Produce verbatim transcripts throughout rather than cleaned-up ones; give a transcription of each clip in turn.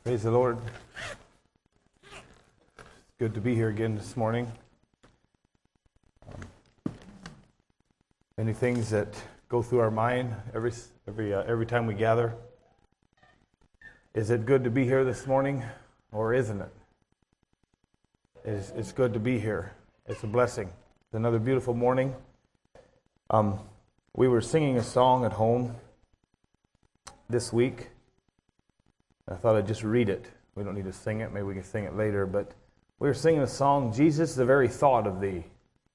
Praise the Lord. It's good to be here again this morning. Um, many things that go through our mind every every uh, every time we gather. Is it good to be here this morning, or isn't it? It's, it's good to be here. It's a blessing. It's another beautiful morning. Um, we were singing a song at home this week. I thought I'd just read it. We don't need to sing it. Maybe we can sing it later. But we were singing a song, Jesus, the very thought of thee.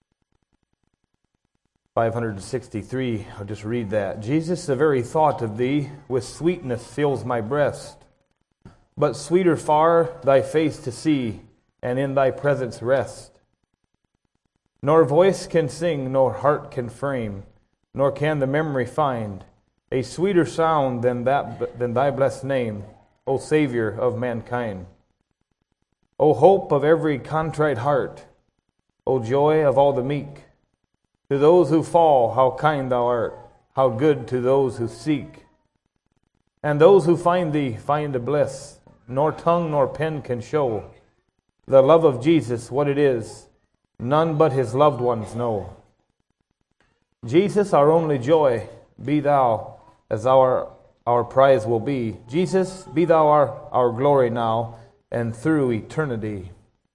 five hundred sixty-three, I'll just read that. Jesus, the very thought of thee with sweetness fills my breast. But sweeter far thy face to see, and in thy presence rest. Nor voice can sing, nor heart can frame, nor can the memory find a sweeter sound than that than thy blessed name, O Savior of mankind. O hope of every contrite heart, O joy of all the meek. To those who fall, how kind thou art, how good to those who seek. And those who find thee find a bliss, nor tongue nor pen can show the love of Jesus, what it is, none but his loved ones know. Jesus, our only joy, be thou as our our prize will be. Jesus, be thou our, our glory now and through eternity.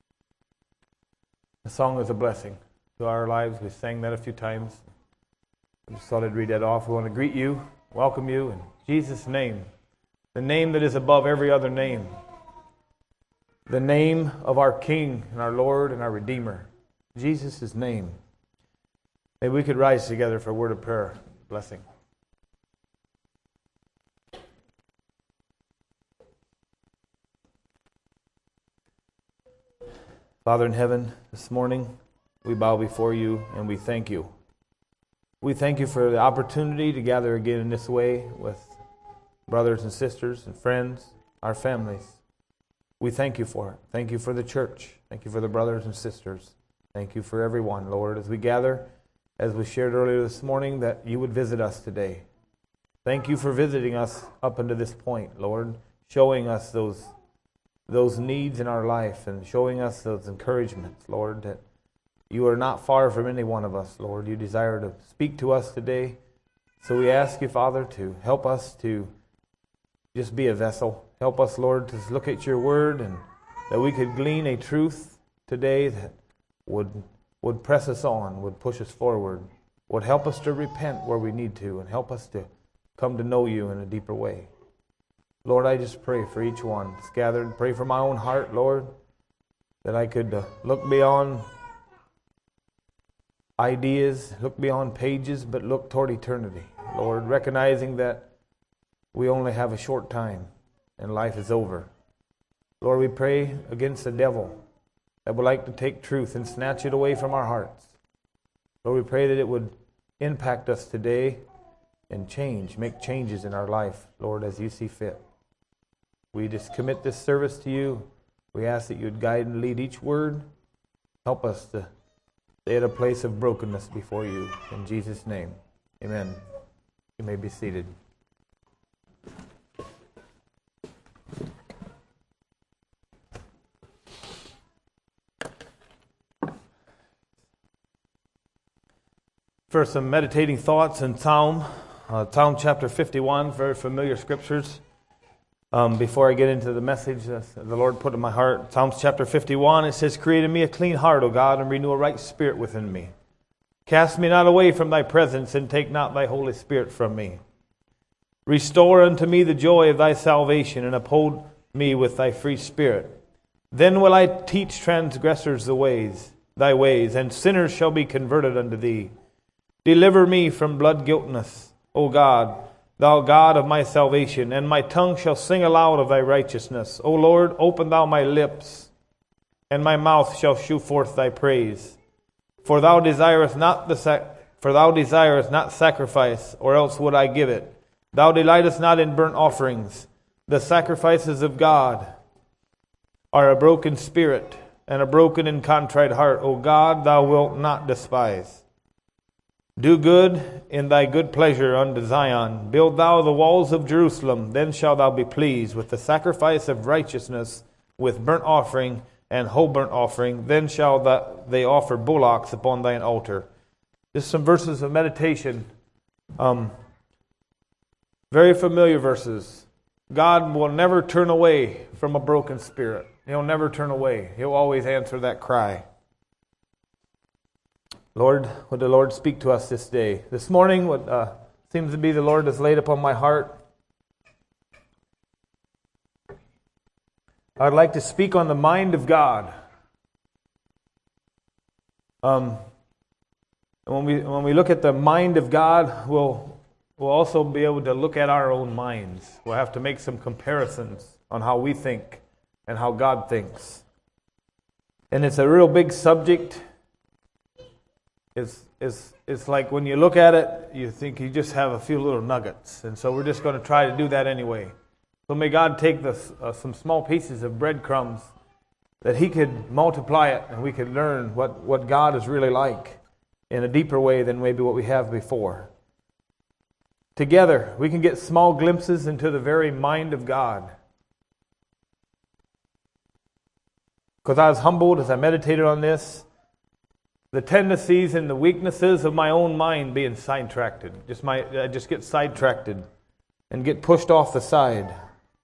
The song is a blessing to our lives. We sang that a few times. I just thought I'd read that off. We want to greet you, welcome you in Jesus' name, the name that is above every other name, the name of our King and our Lord and our Redeemer, Jesus' name. Maybe we could rise together for a word of prayer. Blessing. Father in heaven, this morning we bow before you and we thank you. We thank you for the opportunity to gather again in this way with brothers and sisters and friends, our families. We thank you for it. Thank you for the church. Thank you for the brothers and sisters. Thank you for everyone, Lord, as we gather, as we shared earlier this morning, that you would visit us today. Thank you for visiting us up until this point, Lord, showing us those those needs in our life and showing us those encouragements, Lord, that you are not far from any one of us, Lord. You desire to speak to us today. So we ask you, Father, to help us to just be a vessel. Help us, Lord, to look at your word and that we could glean a truth today that would would press us on, would push us forward, would help us to repent where we need to, and help us to come to know you in a deeper way. Lord, I just pray for each one that's gathered. Pray for my own heart, Lord, that I could uh, look beyond ideas, look beyond pages, but look toward eternity. Lord, recognizing that we only have a short time and life is over. Lord, we pray against the devil that would like to take truth and snatch it away from our hearts. Lord, we pray that it would impact us today and change, make changes in our life, Lord, as you see fit. We just commit this service to you. We ask that you would guide and lead each word. Help us to stay at a place of brokenness before you. In Jesus' name, amen. You may be seated. For some meditating thoughts in Psalm, uh, Psalm chapter fifty-one, very familiar scriptures. Um, before I get into the message that the Lord put in my heart, Psalms chapter fifty-one, it says, "Create in me a clean heart, O God, and renew a right spirit within me. Cast me not away from thy presence, and take not thy Holy Spirit from me. Restore unto me the joy of thy salvation, and uphold me with thy free spirit. Then will I teach transgressors the ways, thy ways, and sinners shall be converted unto thee. Deliver me from blood guiltness, O God, thou God of my salvation, and my tongue shall sing aloud of thy righteousness. O Lord, open thou my lips, and my mouth shall shew forth thy praise. For thou desirest not the sac- for thou desirest not sacrifice, or else would I give it. Thou delightest not in burnt offerings. The sacrifices of God are a broken spirit, and a broken and contrite heart. O God, thou wilt not despise. Do good in thy good pleasure unto Zion. Build thou the walls of Jerusalem. Then shalt thou be pleased with the sacrifice of righteousness, with burnt offering and whole burnt offering. Then shall they offer bullocks upon thine altar. Just some verses of meditation. Um, very familiar verses. God will never turn away from a broken spirit. He'll never turn away. He'll always answer that cry. Lord, would the Lord speak to us this day? This morning, what uh, seems to be the Lord has laid upon my heart, I'd like to speak on the mind of God. Um, when we when we look at the mind of God, we'll we'll also be able to look at our own minds. We'll have to make some comparisons on how we think and how God thinks. And it's a real big subject. It's, it's, it's like when you look at it, you think you just have a few little nuggets. And so we're just going to try to do that anyway. So may God take the, uh, some small pieces of breadcrumbs that He could multiply it and we could learn what, what God is really like in a deeper way than maybe what we have before. Together, we can get small glimpses into the very mind of God. Because I was humbled as I meditated on this. The tendencies and the weaknesses of my own mind being sidetracked. Just my, I just get sidetracked and get pushed off the side.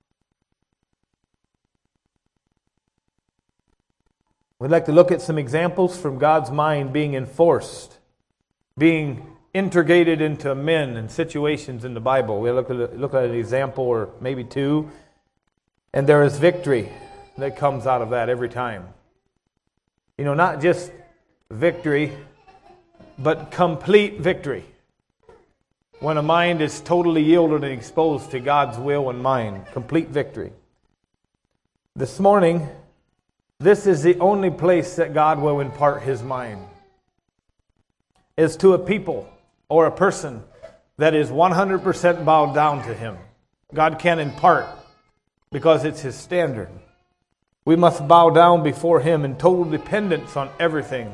We'd like to look at some examples from God's mind being enforced, being integrated into men and situations in the Bible. We'll look at, look at an example or maybe two, and there is victory that comes out of that every time. You know, not just victory, but complete victory. When a mind is totally yielded and exposed to God's will and mind, complete victory. This morning, this is the only place that God will impart His mind. Is to a people or a person that is one hundred percent bowed down to Him. God can impart because it's His standard. We must bow down before Him in total dependence on everything.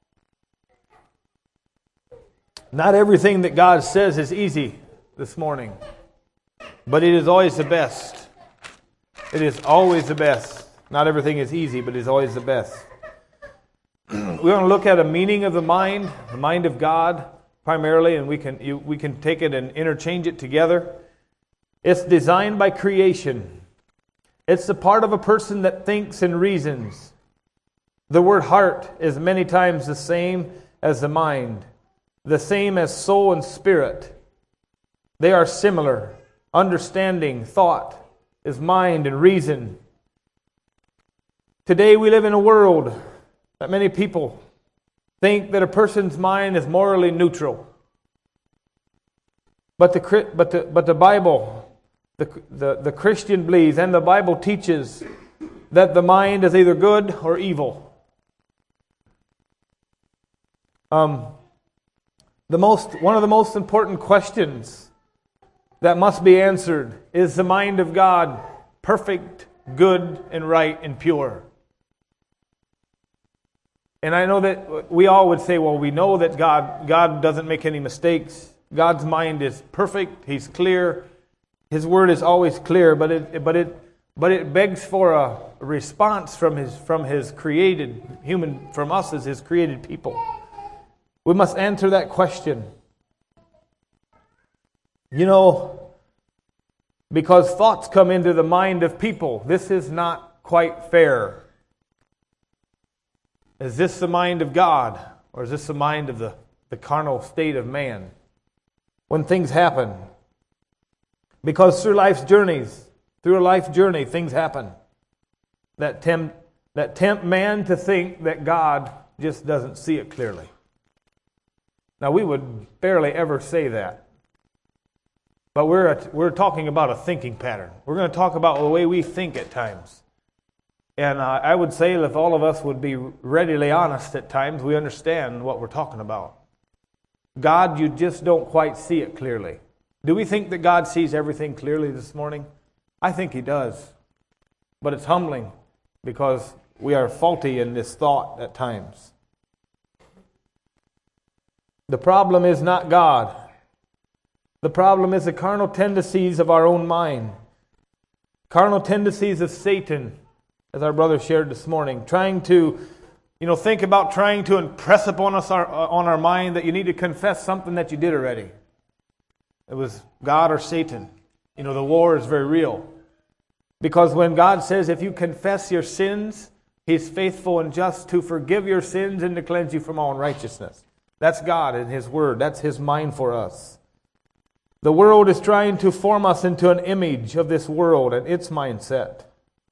Not everything that God says is easy this morning, but it is always the best. It is always the best. Not everything is easy, but it is always the best. We're going to look at a meaning of the mind, the mind of God, primarily, and we can you, we can take it and interchange it together. It's designed by creation. It's the part of a person that thinks and reasons. The word heart is many times the same as the mind. The same as soul and spirit. They are similar. Understanding, thought is mind and reason. Today we live in a world that many people think that a person's mind is morally neutral. But the but the but the Bible, the the, the Christian believes, and the Bible teaches that the mind is either good or evil. Um. The most, one of the most important questions that must be answered is the mind of God perfect, good, and right, and pure? And I know that we all would say, well, we know that God, God doesn't make any mistakes. God's mind is perfect. He's clear. His word is always clear, but it, but it, but it begs for a response from His, from His created human, from us as His created people. We must answer that question. You know, because thoughts come into the mind of people, this is not quite fair. Is this the mind of God? Or is this the mind of the, the carnal state of man? When things happen. Because through life's journeys, through a life journey, things happen that tempt, that tempt man to think that God just doesn't see it clearly. Now, we would barely ever say that. But we're at, we're talking about a thinking pattern. We're going to talk about the way we think at times. And uh, I would say if all of us would be readily honest at times, we understand what we're talking about. God, you just don't quite see it clearly. Do we think that God sees everything clearly this morning? I think He does. But it's humbling because we are faulty in this thought at times. The problem is not God. The problem is the carnal tendencies of our own mind. Carnal tendencies of Satan, as our brother shared this morning, trying to, you know, think about trying to impress upon us our, on our mind that you need to confess something that you did already. It was God or Satan. You know, the war is very real. Because when God says, if you confess your sins, He's faithful and just to forgive your sins and to cleanse you from all unrighteousness. That's God and His Word. That's His mind for us. The world is trying to form us into an image of this world and its mindset.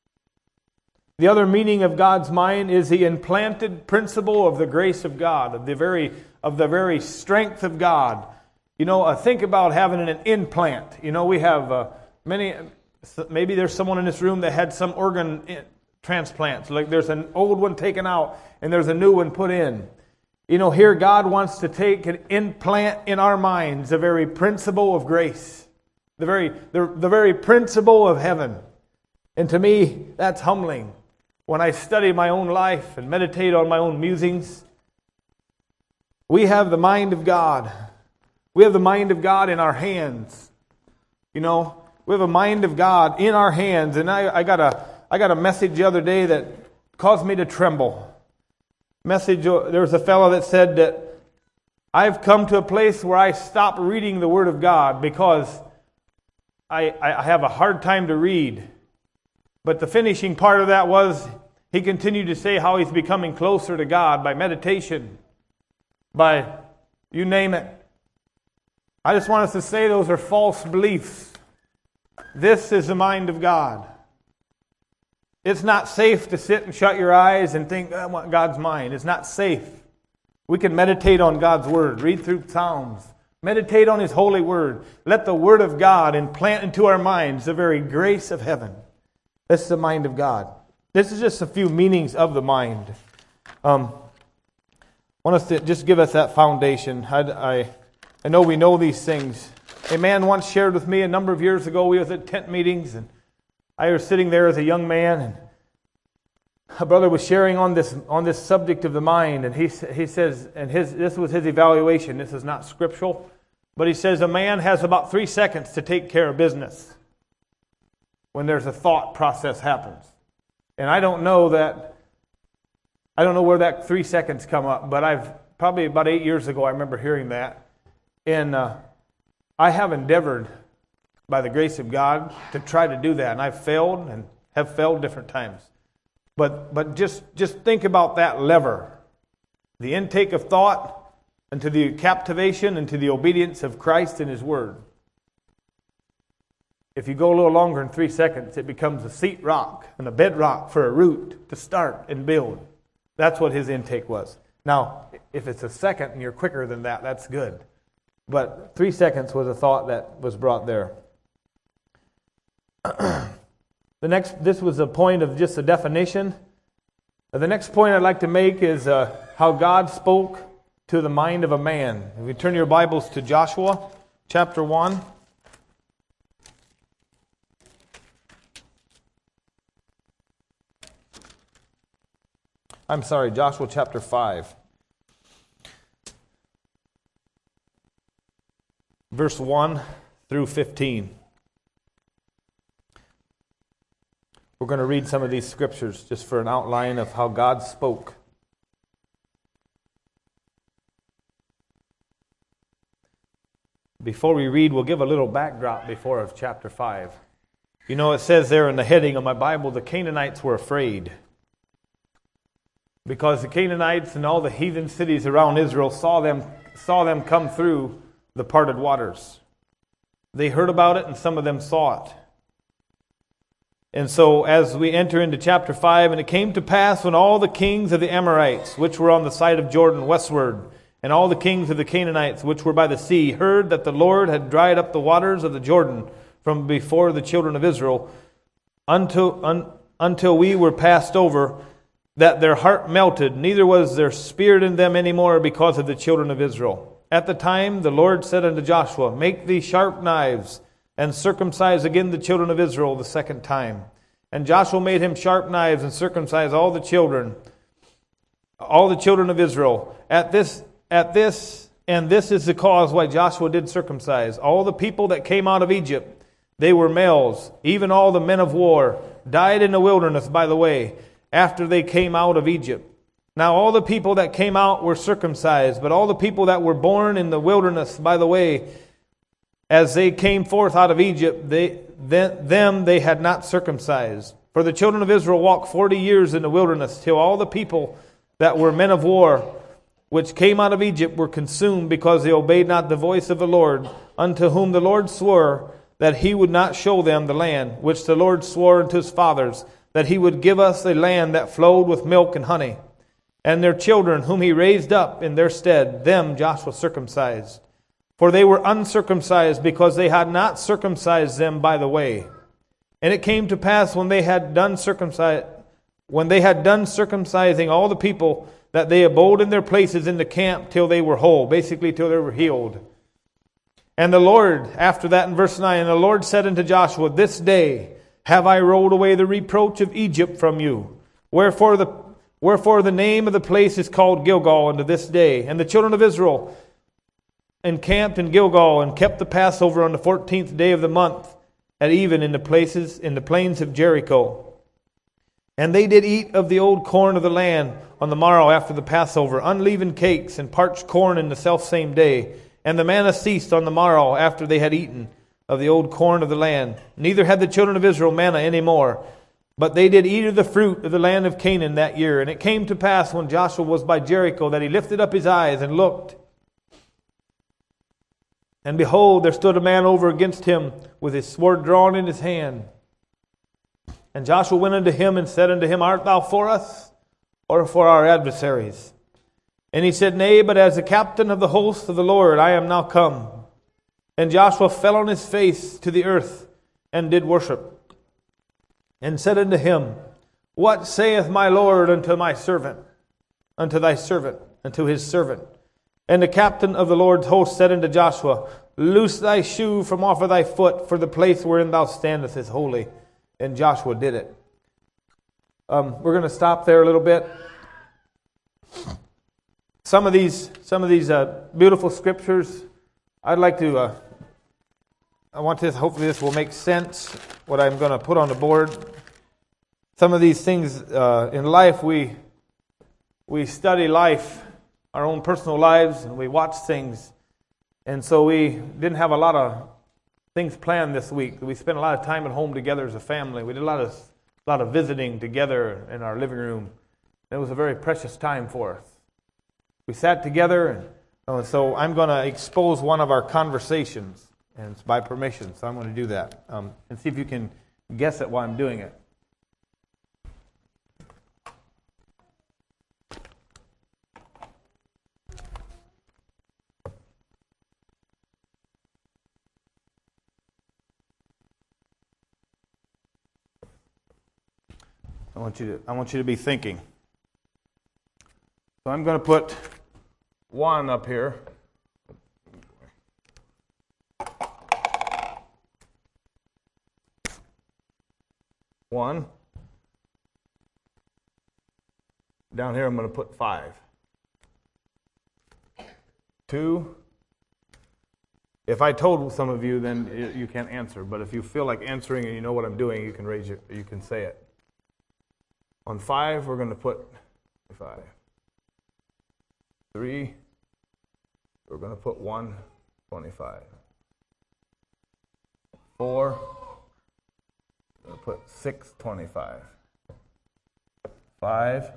The other meaning of God's mind is the implanted principle of the grace of God, of the very, of the very strength of God. You know, uh, think about having an implant. You know, we have uh, many, maybe there's someone in this room that had some organ transplants. Like there's an old one taken out and there's a new one put in. You know, here God wants to take and implant in our minds the very principle of grace, the very, the, the very principle of heaven. And to me, that's humbling. When I study my own life and meditate on my own musings, we have the mind of God. We have the mind of God in our hands. You know, we have a mind of God in our hands. And I, I got a, I got a message the other day that caused me to tremble. Message. There was a fellow that said that I've come to a place where I stop reading the Word of God because I, I have a hard time to read. But the finishing part of that was he continued to say how he's becoming closer to God by meditation, by you name it. I just want us to say those are false beliefs. This is the mind of God. It's not safe to sit and shut your eyes and think, I want God's mind. It's not safe. We can meditate on God's Word, read through Psalms, meditate on His holy Word. Let the Word of God implant into our minds the very grace of heaven. This is the mind of God. This is just a few meanings of the mind. Um, I want us to just give us that foundation. I, I, I know we know these things. A man once shared with me a number of years ago, we was at tent meetings, and I was sitting there as a young man, and a brother was sharing on this on this subject of the mind, and he he says, and his this was his evaluation. This is not scriptural, but he says a man has about three seconds to take care of business when there's a thought process happens. And I don't know that I don't know where that three seconds come up, but I've probably about eight years ago I remember hearing that, and uh, I have endeavored, by the grace of God, to try to do that. And I've failed and have failed different times. But but just, just think about that lever. The intake of thought into the captivation and to the obedience of Christ and His Word. If you go a little longer than three seconds, it becomes a seat rock and a bedrock for a root to start and build. That's what his intake was. Now, if it's a second and you're quicker than that, that's good. But three seconds was a thought that was brought there. The next, this was a point of just a definition. The next point I'd like to make is uh, how God spoke to the mind of a man. If you turn your Bibles to Joshua chapter one. I'm sorry, Joshua chapter five. Verse one through fifteen. We're going to read some of these scriptures just for an outline of how God spoke. Before we read, we'll give a little backdrop before of chapter five. You know, it says there in the heading of my Bible, the Canaanites were afraid. Because the Canaanites and all the heathen cities around Israel saw them, saw them come through the parted waters. They heard about it and some of them saw it. And so as we enter into chapter five, and it came to pass when all the kings of the Amorites, which were on the side of Jordan westward, and all the kings of the Canaanites, which were by the sea, heard that the Lord had dried up the waters of the Jordan from before the children of Israel, until, un, until we were passed over, that their heart melted, neither was there spirit in them any more because of the children of Israel. At the time the Lord said unto Joshua, Make thee sharp knives, and circumcise again the children of Israel the second time. And Joshua made him sharp knives, and circumcised all the children, all the children of Israel. At this, at this And this is the cause why Joshua did circumcise. All the people that came out of Egypt, they were males. Even all the men of war died in the wilderness by the way, after they came out of Egypt. Now all the people that came out were circumcised, but all the people that were born in the wilderness by the way, as they came forth out of Egypt, they, them they had not circumcised. For the children of Israel walked forty years in the wilderness, till all the people that were men of war, which came out of Egypt, were consumed, because they obeyed not the voice of the Lord, unto whom the Lord swore that He would not show them the land, which the Lord swore unto His fathers, that He would give us a land that flowed with milk and honey. And their children, whom He raised up in their stead, them Joshua circumcised. For they were uncircumcised, because they had not circumcised them by the way. And it came to pass, when they had done circumcise, when they had done circumcising all the people, that they abode in their places in the camp till they were whole, basically till they were healed. And the Lord, after that in verse nine, and the Lord said unto Joshua, This day have I rolled away the reproach of Egypt from you. Wherefore the, wherefore the name of the place is called Gilgal unto this day. And the children of Israel encamped in Gilgal, and kept the Passover on the fourteenth day of the month, at even in the places, in the plains of Jericho. And they did eat of the old corn of the land on the morrow after the Passover, unleavened cakes and parched corn in the selfsame day. And the manna ceased on the morrow after they had eaten of the old corn of the land. Neither had the children of Israel manna any more, but they did eat of the fruit of the land of Canaan that year. And it came to pass, when Joshua was by Jericho, that he lifted up his eyes and looked. And behold, there stood a man over against him, with his sword drawn in his hand. And Joshua went unto him and said unto him, Art thou for us, or for our adversaries? And he said, Nay, but as the captain of the host of the Lord I am now come. And Joshua fell on his face to the earth, and did worship, and said unto him, What saith my Lord unto my servant, unto thy servant, unto his servant? And the captain of the Lord's host said unto Joshua, Loose thy shoe from off of thy foot, for the place wherein thou standest is holy. And Joshua did it. Um, we're going to stop there a little bit. Some of these, some of these uh, beautiful scriptures, I'd like to. Uh, I want this. Hopefully, this will make sense. What I'm going to put on the board. Some of these things uh, in life, we we study life, our own personal lives, and we watch things. And so we didn't have a lot of things planned this week. We spent a lot of time at home together as a family. We did a lot of a lot of visiting together in our living room. It was a very precious time for us. We sat together, and uh, so I'm going to expose one of our conversations, and it's by permission, so I'm going to do that. Um, and see if you can guess at why I'm doing it. I want you to I want you to be thinking. So I'm going to put one up here. One. Down here I'm going to put five. Two. If I told some of you, then you can't answer. But if you feel like answering and you know what I'm doing, you can raise your, you can say it. On five, we're going to put five. Three, we're going to put one twenty-five. Four, we're going to put six twenty-five. Five.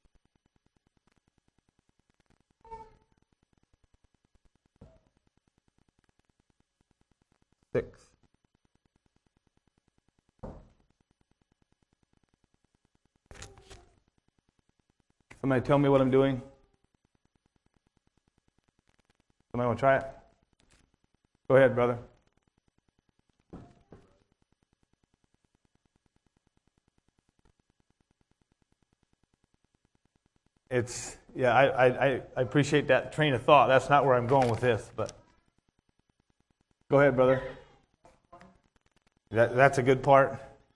Six. Somebody tell me what I'm doing? Somebody want to try it? Go ahead, brother. It's, yeah, I, I, I appreciate that train of thought. That's not where I'm going with this, but go ahead, brother. That, that's a good part.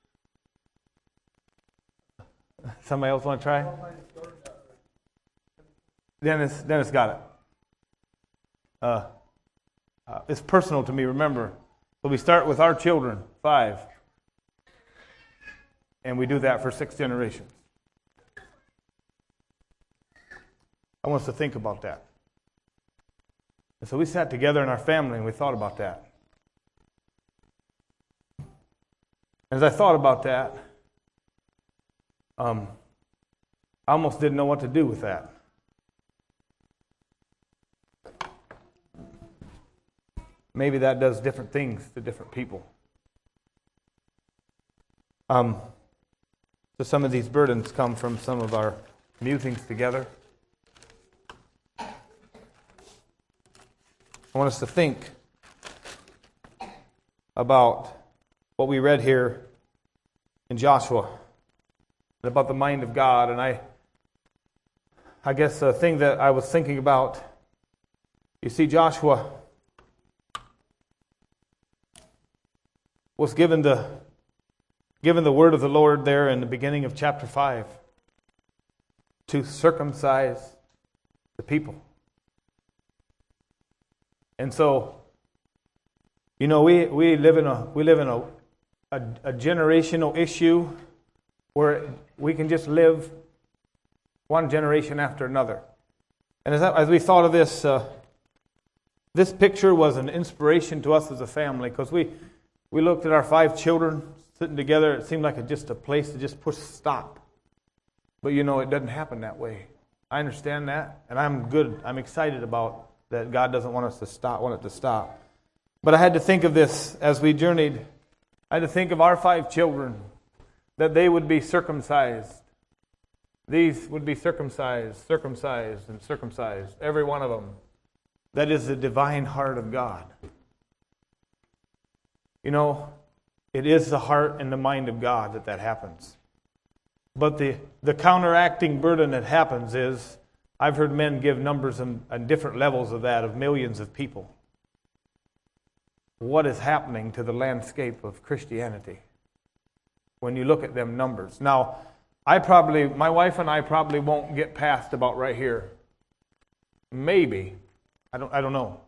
Somebody else want to try? Dennis, Dennis got it. uh, uh, it's personal to me, remember. So we start with our children, five. And we do that for six generations. I want us to think about that. And so we sat together in our family and we thought about that. As I thought about that, um, I almost didn't know what to do with that. Maybe that does different things to different people. Um, so some of these burdens come from some of our musings together. I want us to think about what we read here in Joshua about the mind of God. And I I guess the thing that I was thinking about, you see, Joshua was given the given the word of the Lord there in the beginning of chapter five to circumcise the people. And so, you know, we, we live in a we live in a, a a generational issue where we can just live one generation after another. And as, as we thought of this, uh, this picture was an inspiration to us as a family, because we we looked at our five children sitting together. It seemed like a, just a place to just push stop. But you know, it doesn't happen that way. I understand that, and I'm good. I'm excited about that. God doesn't want us to stop, want it to stop. But I had to think of this as we journeyed. I had to think of our five children, that they would be circumcised. These would be circumcised, circumcised, and circumcised. Every one of them. That is the divine heart of God. You know, it is the heart and the mind of God that that happens. But the, the counteracting burden that happens is, I've heard men give numbers on, on different levels of that, of millions of people. What is happening to the landscape of Christianity when you look at them numbers? Now, I probably, my wife and I probably won't get past about right here. Maybe. I don't, I don't know.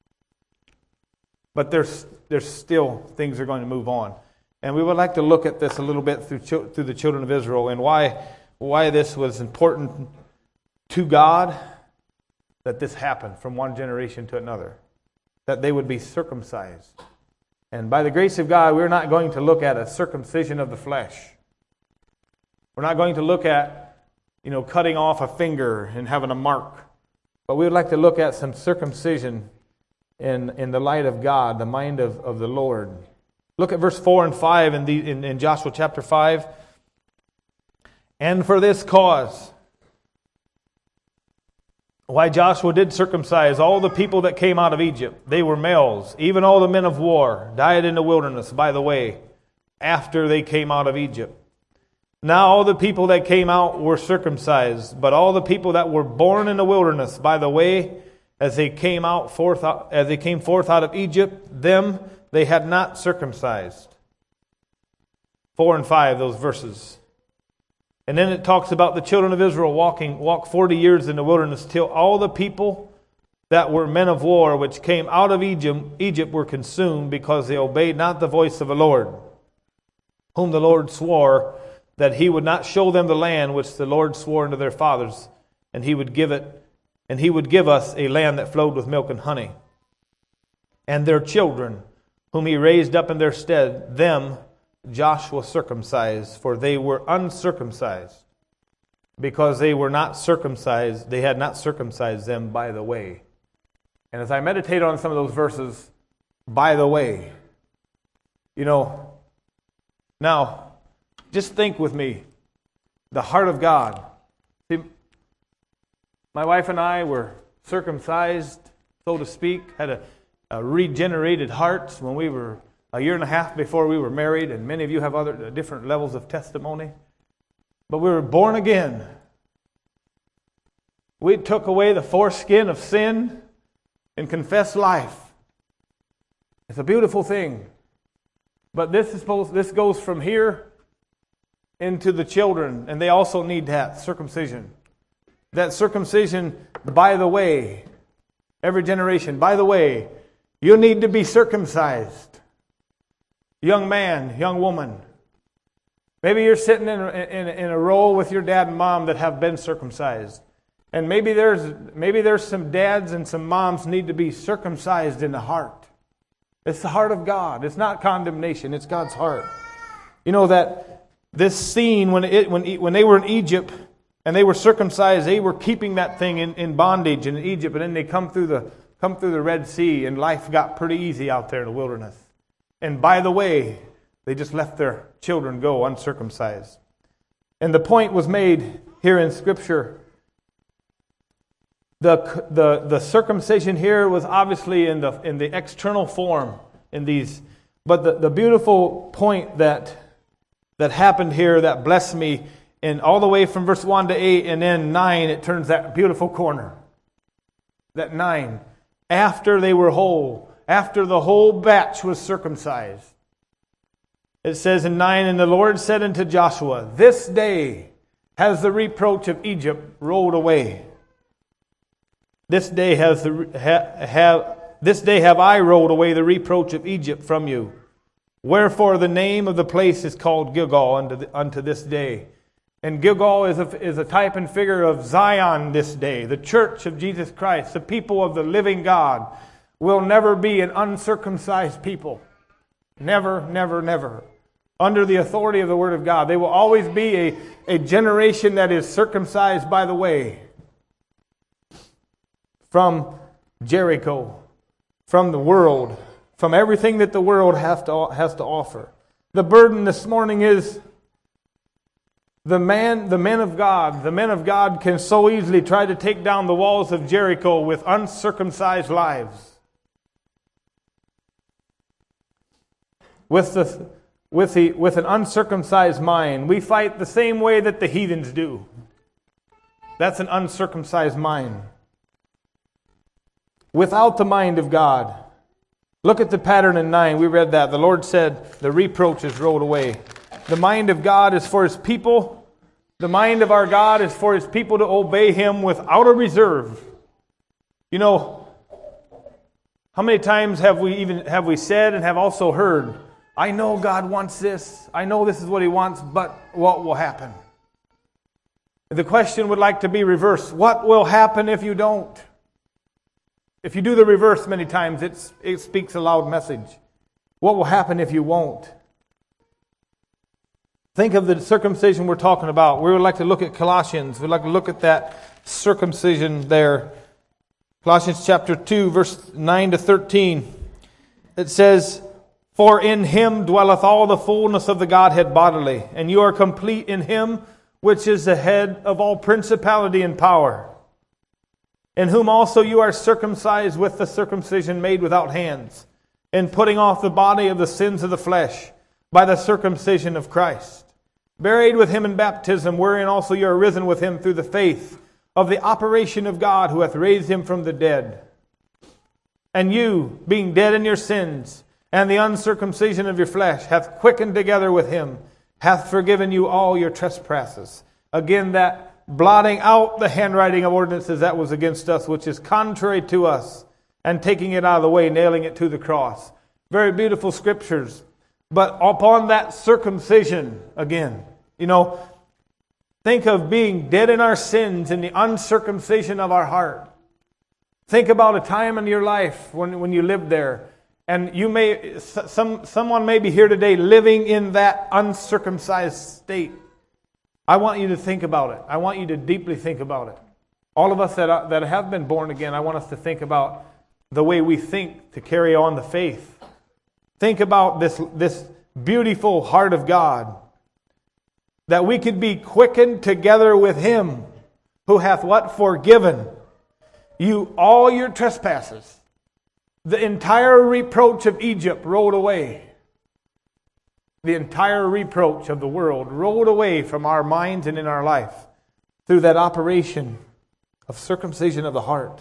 But there's there's still things are going to move on. And we would like to look at this a little bit through through the children of Israel, and why why this was important to God that this happened from one generation to another, that they would be circumcised. And by the grace of God, we're not going to look at a circumcision of the flesh. We're not going to look at, you know, cutting off a finger and having a mark. But we would like to look at some circumcision in, in the light of God, the mind of, of the Lord. Look at verse four and five in, the, in, in Joshua chapter five. And for this cause, why Joshua did circumcise all the people that came out of Egypt. They were males, even all the men of war, died in the wilderness, by the way, after they came out of Egypt. Now all the people that came out were circumcised, but all the people that were born in the wilderness, by the way, as they came out forth, as they came forth out of Egypt, them they had not circumcised. Four and five, those verses. And then it talks about the children of Israel walking, walk forty years in the wilderness till all the people that were men of war which came out of Egypt, Egypt were consumed because they obeyed not the voice of the Lord, whom the Lord swore that he would not show them the land which the Lord swore unto their fathers, and he would give it, and he would give us a land that flowed with milk and honey. And their children, whom he raised up in their stead, them Joshua circumcised, for they were uncircumcised, because they were not circumcised, they had not circumcised them by the way. And as I meditate on some of those verses, by the way, you know, now, just think with me, the heart of God. See, my wife and I were circumcised, so to speak, had a, a regenerated heart when we were a year and a half before we were married, and many of you have other different levels of testimony. But we were born again. We took away the foreskin of sin and confessed life. It's a beautiful thing. But this is supposed, this goes from here into the children, and they also need that circumcision. That circumcision, by the way, Every generation. By the way, you need to be circumcised. Young man, young woman. Maybe you're sitting in, in, in a row with your dad and mom that have been circumcised. And maybe there's maybe there's some dads and some moms need to be circumcised in the heart. It's the heart of God. It's not condemnation. It's God's heart. You know that this scene when it when when they were in Egypt and they were circumcised, they were keeping that thing in, in bondage in Egypt, and then they come through the come through the Red Sea, and life got pretty easy out there in the wilderness. And by the way, they just let their children go uncircumcised. And the point was made here in Scripture. The, the, the circumcision here was obviously in the in the external form in these. But the, the beautiful point that that happened here that blessed me, and all the way from verse one to eight and then nine, it turns that beautiful corner. That nine. After they were whole, after the whole batch was circumcised. It says in nine, and the Lord said unto Joshua, this day has the reproach of Egypt rolled away. This day has the ha, have this day have I rolled away the reproach of Egypt from you. Wherefore the name of the place is called Gilgal unto, the, unto this day. And Gilgal is a, is a type and figure of Zion this day, the church of Jesus Christ, the people of the living God. Will never be an uncircumcised people. Never, never, never. Under the authority of the Word of God. They will always be a, a generation that is circumcised by the way. From Jericho, from the world, from everything that the world has to, has to offer. The burden this morning is the man, the men of God. The men of God can so easily try to take down the walls of Jericho with uncircumcised lives. With the with the with an uncircumcised mind, we fight the same way that the heathens do. That's an uncircumcised mind. Without the mind of God. Look at the pattern in nine. We read that. The Lord said, the reproach is rolled away. The mind of God is for His people. The mind of our God is for His people to obey Him without a reserve. You know, how many times have we even have we said and have also heard, I know God wants this. I know this is what He wants, but what will happen? The question would like to be reversed. What will happen if you don't? If you do the reverse many times, it's, it speaks a loud message. What will happen if you won't? Think of the circumcision we're talking about. We would like to look at Colossians. We'd like to look at that circumcision there. Colossians chapter two, verse nine to thirteen. It says, for in Him dwelleth all the fullness of the Godhead bodily, and you are complete in Him, which is the head of all principality and power. In whom also you are circumcised with the circumcision made without hands, in putting off the body of the sins of the flesh by the circumcision of Christ, buried with Him in baptism, wherein also you are risen with Him through the faith of the operation of God, who hath raised Him from the dead. And you, being dead in your sins, and the uncircumcision of your flesh, hath quickened together with Him, hath forgiven you all your trespasses. Again, that blotting out the handwriting of ordinances that was against us, which is contrary to us, and taking it out of the way, nailing it to the cross. Very beautiful scriptures. But upon that circumcision, again, you know, think of being dead in our sins and the uncircumcision of our heart. Think about a time in your life when, when you lived there. And you may, some someone may be here today living in that uncircumcised state. I want you to think about it. I want you to deeply think about it. All of us that are, that have been born again, I want us to think about the way we think to carry on the faith. Think about this, this beautiful heart of God. That we could be quickened together with Him who hath what? Forgiven you all your trespasses. The entire reproach of Egypt rolled away. The entire reproach of the world rolled away from our minds and in our life through that operation of circumcision of the heart.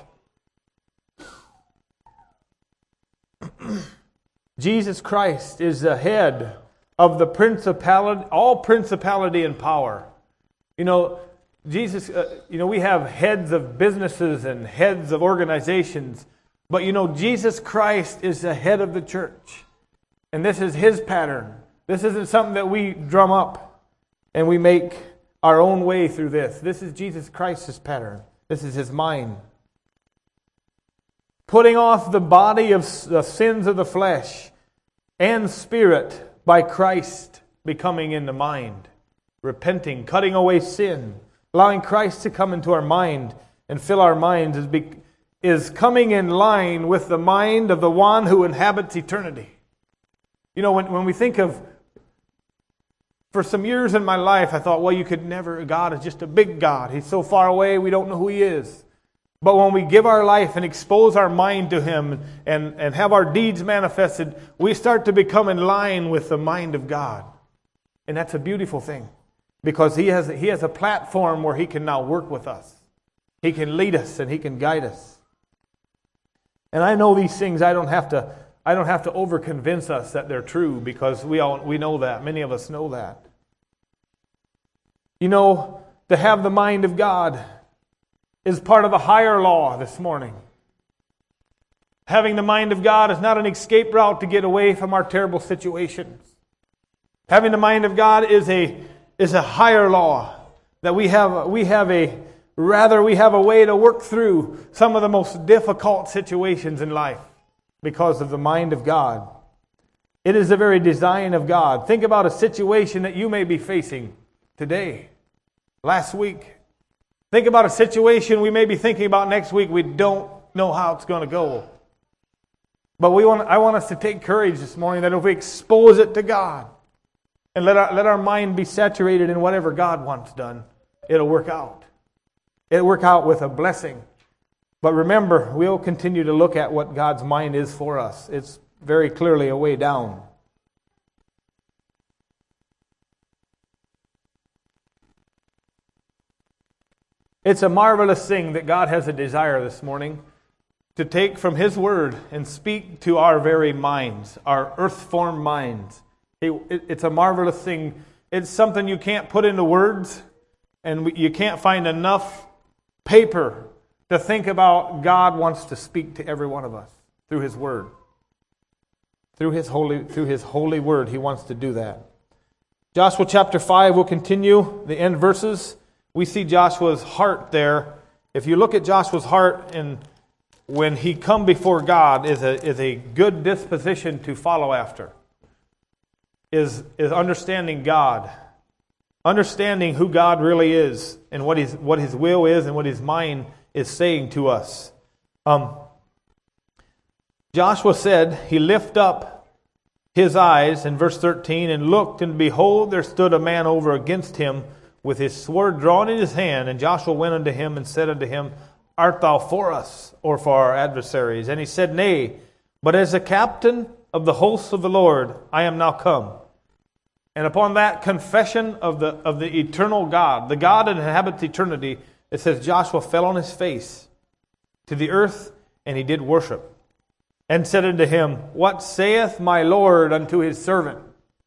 Jesus Christ is the head of the principality, all principality and power. You know, Jesus, uh, you know, we have heads of businesses and heads of organizations, but you know, Jesus Christ is the head of the church. And this is His pattern. This isn't something that we drum up and we make our own way through this. This is Jesus Christ's pattern. This is His mind. Putting off the body of the sins of the flesh and spirit by Christ becoming in the mind. Repenting, cutting away sin, allowing Christ to come into our mind and fill our minds is, be, is coming in line with the mind of the one who inhabits eternity. You know, when, when we think of, for some years in my life, I thought, well, you could never, God is just a big God. He's so far away, we don't know who He is. But when we give our life and expose our mind to Him and, and have our deeds manifested, we start to become in line with the mind of God. And that's a beautiful thing. Because He has, he has a platform where He can now work with us. He can lead us and He can guide us. And I know these things, I don't have to, I don't have to over-convince us that they're true, because we all we know that. Many of us know that. You know, to have the mind of God is part of a higher law this morning. Having the mind of God is not an escape route to get away from our terrible situations. Having the mind of God is a is a higher law, that we have we have a rather we have a way to work through some of the most difficult situations in life because of the mind of God. It is the very design of God. Think about a situation that you may be facing today, last week. Think about a situation we may be thinking about next week. We don't know how it's going to go. But we want I want us to take courage this morning that if we expose it to God and let our, let our mind be saturated in whatever God wants done, it'll work out. It'll work out with a blessing. But remember, we'll continue to look at what God's mind is for us. It's very clearly a way down. It's a marvelous thing that God has a desire this morning to take from His Word and speak to our very minds, our earth-formed minds. It's a marvelous thing. It's something you can't put into words, and you can't find enough paper to think about. God wants to speak to every one of us through His Word. Through His holy, through His holy Word, He wants to do that. Joshua chapter five, we'll continue the end verses. We see Joshua's heart there. If you look at Joshua's heart, and when he come before God, is a is a good disposition to follow after. Is is understanding God, understanding who God really is, and what his what His will is, and what His mind is saying to us. Um, Joshua said, he lifted up his eyes in verse thirteen and looked, and behold, there stood a man over against him, with his sword drawn in his hand. And Joshua went unto him and said unto him, Art thou for us, or for our adversaries? And he said, Nay, but as a captain of the hosts of the Lord, I am now come. And upon that confession of the of the eternal God, the God that inhabits eternity, it says Joshua fell on his face to the earth, and he did worship, and said unto him, What saith my Lord unto his servant?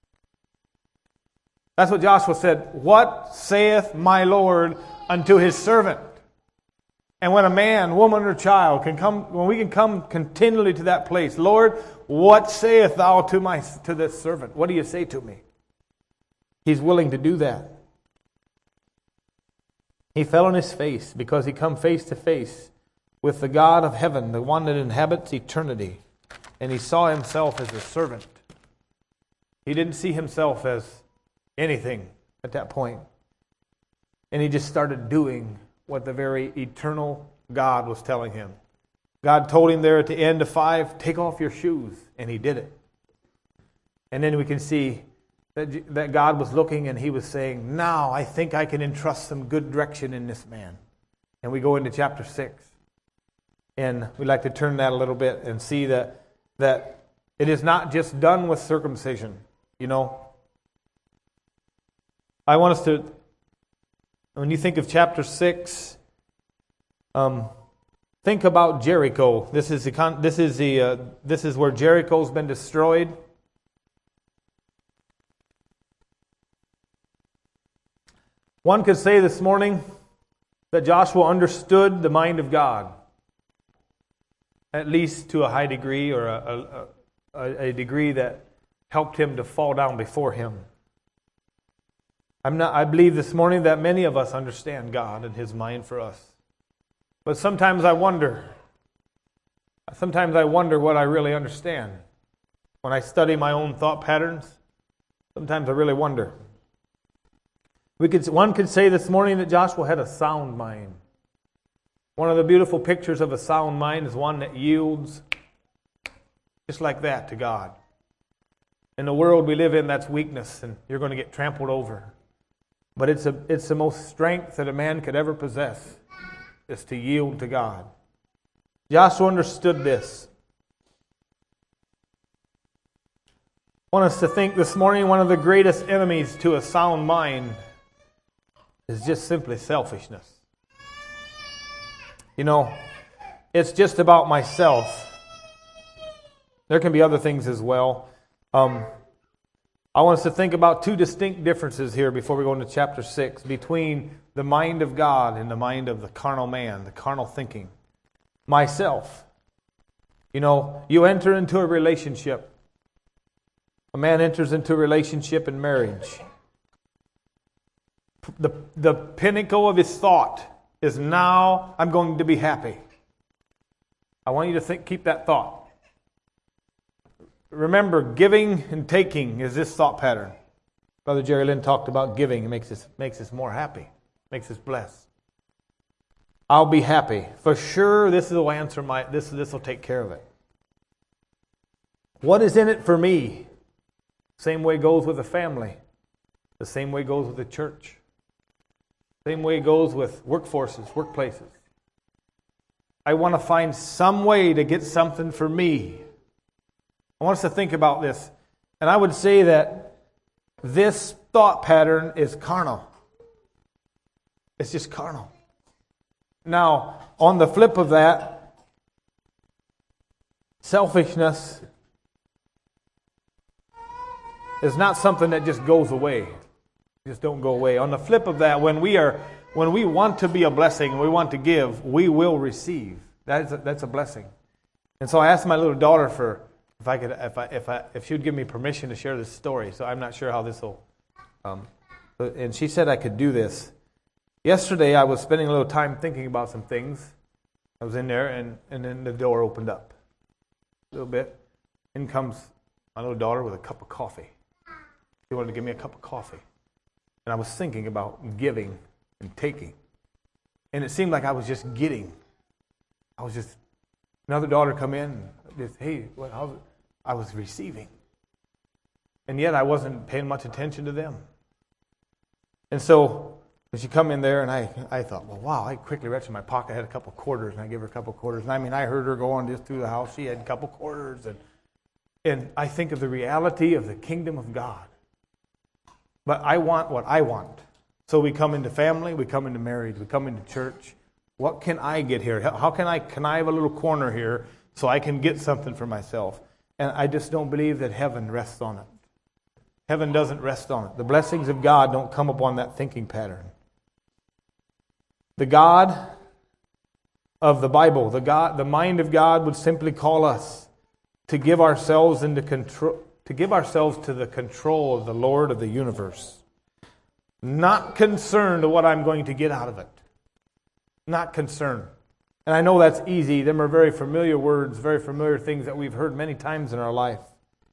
That's what Joshua said. What saith my Lord unto his servant? And when a man, woman, or child can come, when we can come continually to that place, Lord, what saith thou to my to this servant? What do you say to me? He's willing to do that. He fell on his face because he come face to face with the God of heaven, the one that inhabits eternity. And he saw himself as a servant. He didn't see himself as anything at that point. And he just started doing what the very eternal God was telling him. God told him there at the end of five, take off your shoes. And he did it. And then we can see that, that God was looking, and He was saying, now I think I can entrust some good direction in this man. And we go into chapter six. And we'd like to turn that a little bit and see that, that it is not just done with circumcision. You know, I want us to, when you think of chapter six, um, think about Jericho. This is the this is the uh, this is where Jericho's been destroyed. One could say this morning that Joshua understood the mind of God, at least to a high degree, or a, a, a, a degree that helped him to fall down before him. I'm not, I believe this morning that many of us understand God and His mind for us. But sometimes I wonder, sometimes I wonder what I really understand. When I study my own thought patterns, sometimes I really wonder. We could, one could say this morning that Joshua had a sound mind. One of the beautiful pictures of a sound mind is one that yields just like that to God. In the world we live in, that's weakness, and you're going to get trampled over. But it's a, it's the most strength that a man could ever possess, is to yield to God. Joshua understood this. I want us to think this morning one of the greatest enemies to a sound mind is just simply selfishness. You know, it's just about myself. There can be other things as well. Um, I want us to think about two distinct differences here before we go into chapter six, between the mind of God and the mind of the carnal man, the carnal thinking. Myself. You know, you enter into a relationship. A man enters into a relationship in marriage. The, the pinnacle of his thought is, now I'm going to be happy. I want you to think, keep that thought. Remember, giving and taking is this thought pattern. Brother Jerry Lynn talked about giving. It makes us, makes us more happy. Makes us blessed. I'll be happy. For sure, this will answer my, this, this will take care of it. What is in it for me? Same way goes with a family. The same way goes with the church. Same way goes with workforces, workplaces. I want to find some way to get something for me. I want us to think about this. And I would say that this thought pattern is carnal. It's just carnal. Now, on the flip of that, selfishness is not something that just goes away. Just don't go away. On the flip of that, when we are, when we want to be a blessing, we want to give, we will receive. That is a, that's a blessing. And so I asked my little daughter for if I could, if I, if I, if she would give me permission to share this story. So I'm not sure how this will. Um, and she said I could do this. Yesterday I was spending a little time thinking about some things. I was in there, and and then the door opened up a little bit. In comes my little daughter with a cup of coffee. She wanted to give me a cup of coffee. And I was thinking about giving and taking. And it seemed like I was just getting. I was just, another daughter come in, just, hey, what, how's it? I was receiving. And yet I wasn't paying much attention to them. And so, when she come in there, and I, I thought, well, wow, I quickly reached in my pocket, I had a couple quarters, and I gave her a couple quarters. And I mean, I heard her going just through the house, she had a couple quarters. And, and I think of the reality of the kingdom of God. But I want what I want. So we come into family, we come into marriage, we come into church. What can I get here? How can I connive a little corner here so I can get something for myself? And I just don't believe that heaven rests on it. Heaven doesn't rest on it. The blessings of God don't come upon that thinking pattern. The God of the Bible, the God, the mind of God would simply call us to give ourselves into control. To give ourselves to the control of the Lord of the universe. Not concerned of what I'm going to get out of it. Not concerned. And I know that's easy. Them are very familiar words, very familiar things that we've heard many times in our life.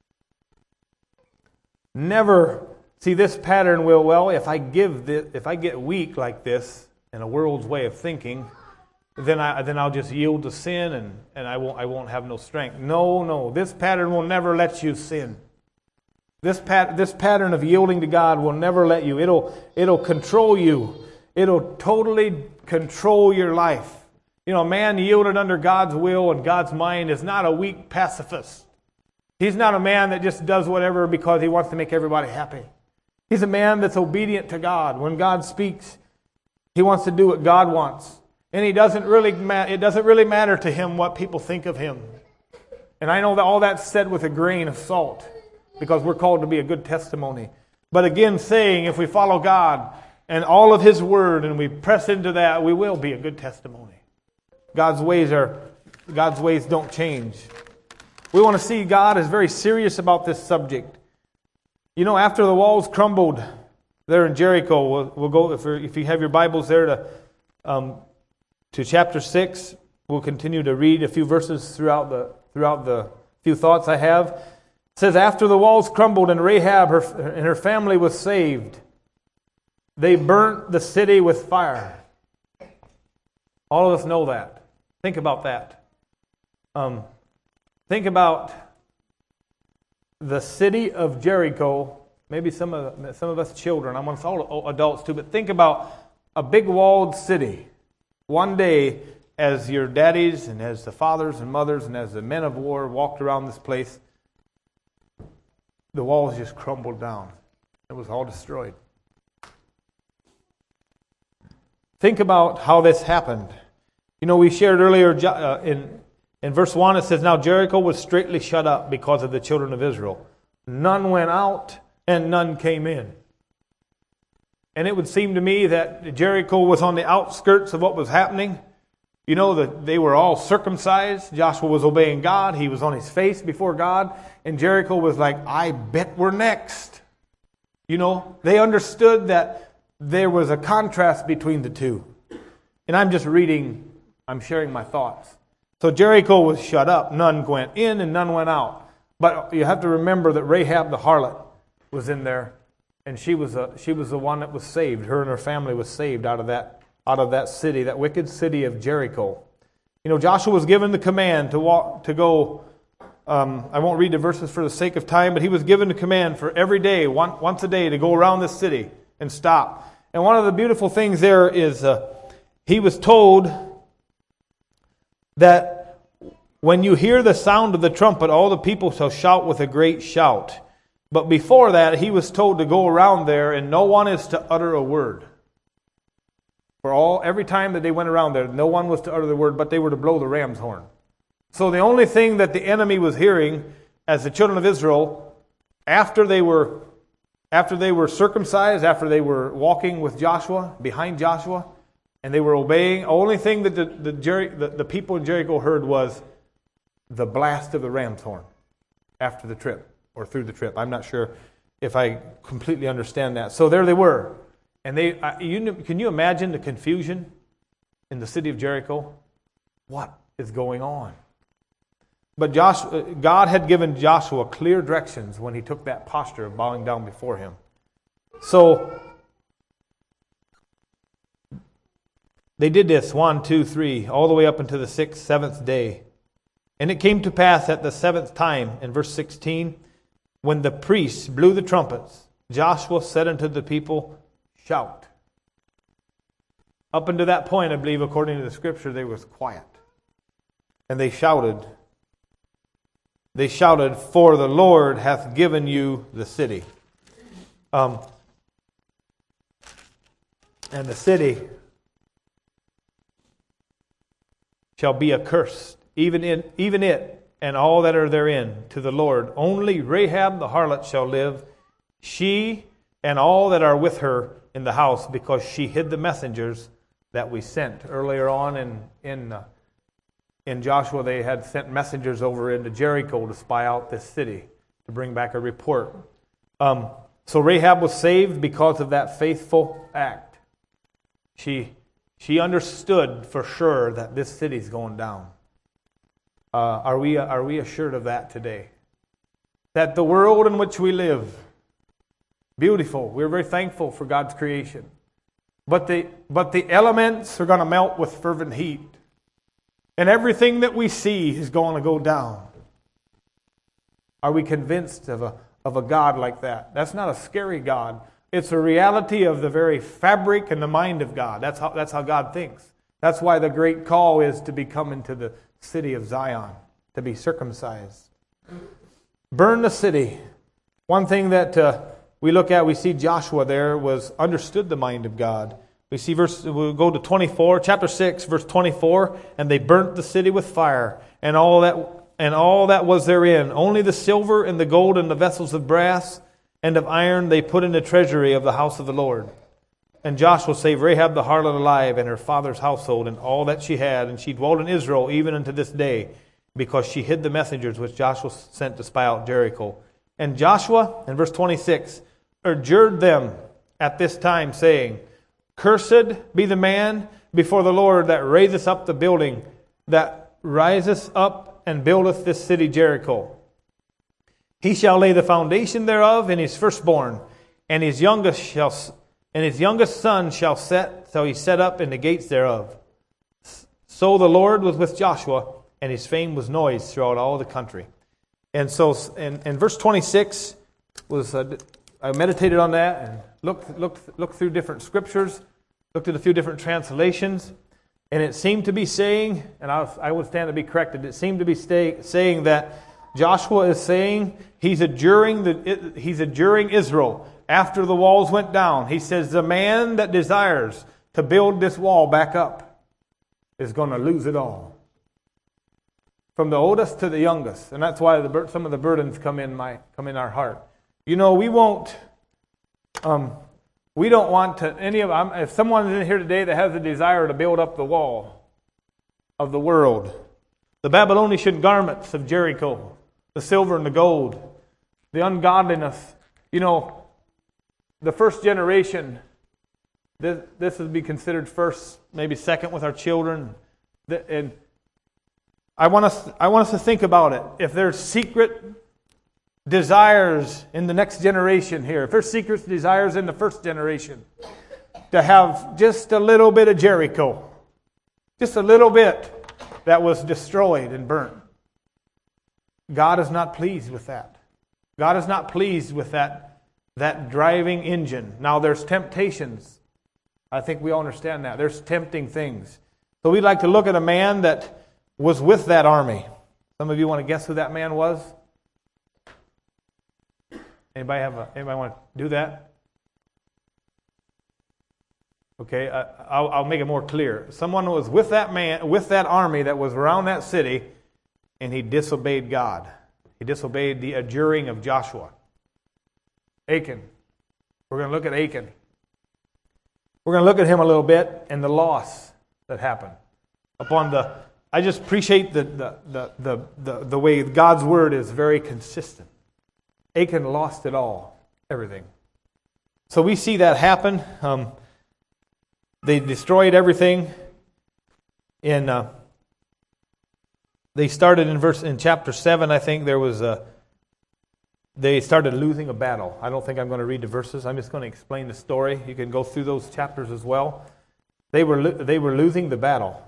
Never, see this pattern will, well, if I give this, if I get weak like this in a world's way of thinking, then I then I'll just yield to sin and, and I won't I won't have no strength. No, no. This pattern will never let you sin. This pat, this pattern of yielding to God will never let you. It'll it'll control you. It'll totally control your life. You know, a man yielded under God's will and God's mind is not a weak pacifist. He's not a man that just does whatever because he wants to make everybody happy. He's a man that's obedient to God. When God speaks, he wants to do what God wants. And he doesn't really ma- it doesn't really matter to him what people think of him. And I know that all that's said with a grain of salt, because we're called to be a good testimony. But again, saying if we follow God, and all of His Word, and we press into that, we will be a good testimony. God's ways are, God's ways don't change. We want to see God is very serious about this subject. You know, after the walls crumbled there in Jericho, we'll, we'll go, if, if you have your Bibles there, to um, to chapter six. We'll continue to read a few verses throughout the throughout the few thoughts I have. It says, after the walls crumbled and Rahab her, and her family was saved, they burnt the city with fire. All of us know that. Think about that. Um, think about the city of Jericho. Maybe some of some of us children. I want us all adults too. But think about a big walled city. One day, as your daddies and as the fathers and mothers and as the men of war walked around this place, the walls just crumbled down. It was all destroyed. Think about how this happened. You know, we shared earlier uh, in, in verse one, it says, now Jericho was straitly shut up because of the children of Israel. None went out and none came in. And it would seem to me that Jericho was on the outskirts of what was happening. You know, that they were all circumcised. Joshua was obeying God. He was on his face before God. And Jericho was like, I bet we're next. You know, they understood that there was a contrast between the two. And I'm just reading, I'm sharing my thoughts. So Jericho was shut up. None went in and none went out. But you have to remember that Rahab the harlot was in there. And she was a, she was the one that was saved. Her and her family was saved out of that out of that city, that wicked city of Jericho. You know, Joshua was given the command to walk, to go. Um, I won't read the verses for the sake of time, but he was given the command for every day, one, once a day, to go around this city and stop. And one of the beautiful things there is uh, he was told that when you hear the sound of the trumpet, all the people shall shout with a great shout. But before that, he was told to go around there, and no one is to utter a word. For all every time that they went around there, no one was to utter the word, but they were to blow the ram's horn. So the only thing that the enemy was hearing as the children of Israel, after they were after they were circumcised, after they were walking with Joshua, behind Joshua, and they were obeying, the only thing that the the, Jer- the the people in Jericho heard was the blast of the ram's horn after the trip, or through the trip. I'm not sure if I completely understand that. So there they were. And they, uh, you, can you imagine the confusion in the city of Jericho? What is going on? But Joshua, God had given Joshua clear directions when he took that posture of bowing down before him. So they did this one, two, three, all the way up until the sixth, seventh day. And it came to pass at the seventh time, in verse sixteen, when the priests blew the trumpets, Joshua said unto the people, shout. Up until that point, I believe, according to the scripture, they was quiet. And they shouted. They shouted, for the Lord hath given you the city. Um, and the city shall be accursed, even in even it and all that are therein, to the Lord. Only Rahab the harlot shall live, she and all that are with her in the house, because she hid the messengers that we sent. Earlier on in in uh, in Joshua, they had sent messengers over into Jericho to spy out this city, to bring back a report. Um, so Rahab was saved because of that faithful act. She she understood for sure that this city's going down. Uh, are we are we assured of that today? That the world in which we live, beautiful. We're very thankful for God's creation. But the, but the elements are going to melt with fervent heat. And everything that we see is going to go down. Are we convinced of a, of a God like that? That's not a scary God. It's a reality of the very fabric and the mind of God. That's how, that's how God thinks. That's why the great call is to be come into the city of Zion, to be circumcised. Burn the city. One thing that... Uh, We look at, we see Joshua there was understood the mind of God. We see verse, we'll go to twenty-four, chapter six, verse twenty-four, and they burnt the city with fire, and all that and all that was therein. Only the silver and the gold and the vessels of brass and of iron they put in the treasury of the house of the Lord. And Joshua saved Rahab the harlot alive and her father's household and all that she had. And she dwelt in Israel even unto this day, because she hid the messengers which Joshua sent to spy out Jericho. And Joshua, in verse twenty-six, adjured them at this time, saying, Cursed be the man before the Lord that raiseth up the building, that riseth up and buildeth this city Jericho. He shall lay the foundation thereof in his firstborn, and his youngest shall and his youngest son shall set, so he set up in the gates thereof. So the Lord was with Joshua, and his fame was noised throughout all the country. And so, in, in verse twenty-six was uh, I meditated on that and looked looked looked through different scriptures, looked at a few different translations, and it seemed to be saying, and I, was, I would stand to be corrected. It seemed to be stay, saying that Joshua is saying he's adjuring the he's adjuring Israel after the walls went down. He says the man that desires to build this wall back up is going to lose it all, from the oldest to the youngest, and that's why the, some of the burdens come in my come in our heart. You know, we won't. Um, we don't want to any of. Um, if someone is in here today that has a desire to build up the wall of the world, the Babylonian garments of Jericho, the silver and the gold, the ungodliness. You know, the first generation, this, this would be considered first, maybe second with our children. And I want us, I want us to think about it. If there's secret desires in the next generation here, if there's secret desires in the first generation, to have just a little bit of Jericho, just a little bit that was destroyed and burnt. God is not pleased with that. God is not pleased with that, that driving engine. Now there's temptations. I think we all understand that. There's tempting things. So we'd like to look at a man that was with that army. Some of you want to guess who that man was? Anybody have a, anybody want to do that? Okay, I, I'll, I'll make it more clear. Someone was with that man, with that army that was around that city, and he disobeyed God. He disobeyed the adjuring of Joshua. Achan. We're going to look at Achan. We're going to look at him a little bit and the loss that happened. Upon the, I just appreciate the the the the, the, the way God's word is very consistent. Achan lost it all, everything. So we see that happen. Um, they destroyed everything. In uh, they started in verse in chapter seven. I think there was a. They started losing a battle. I don't think I'm going to read the verses. I'm just going to explain the story. You can go through those chapters as well. They were they were losing the battle,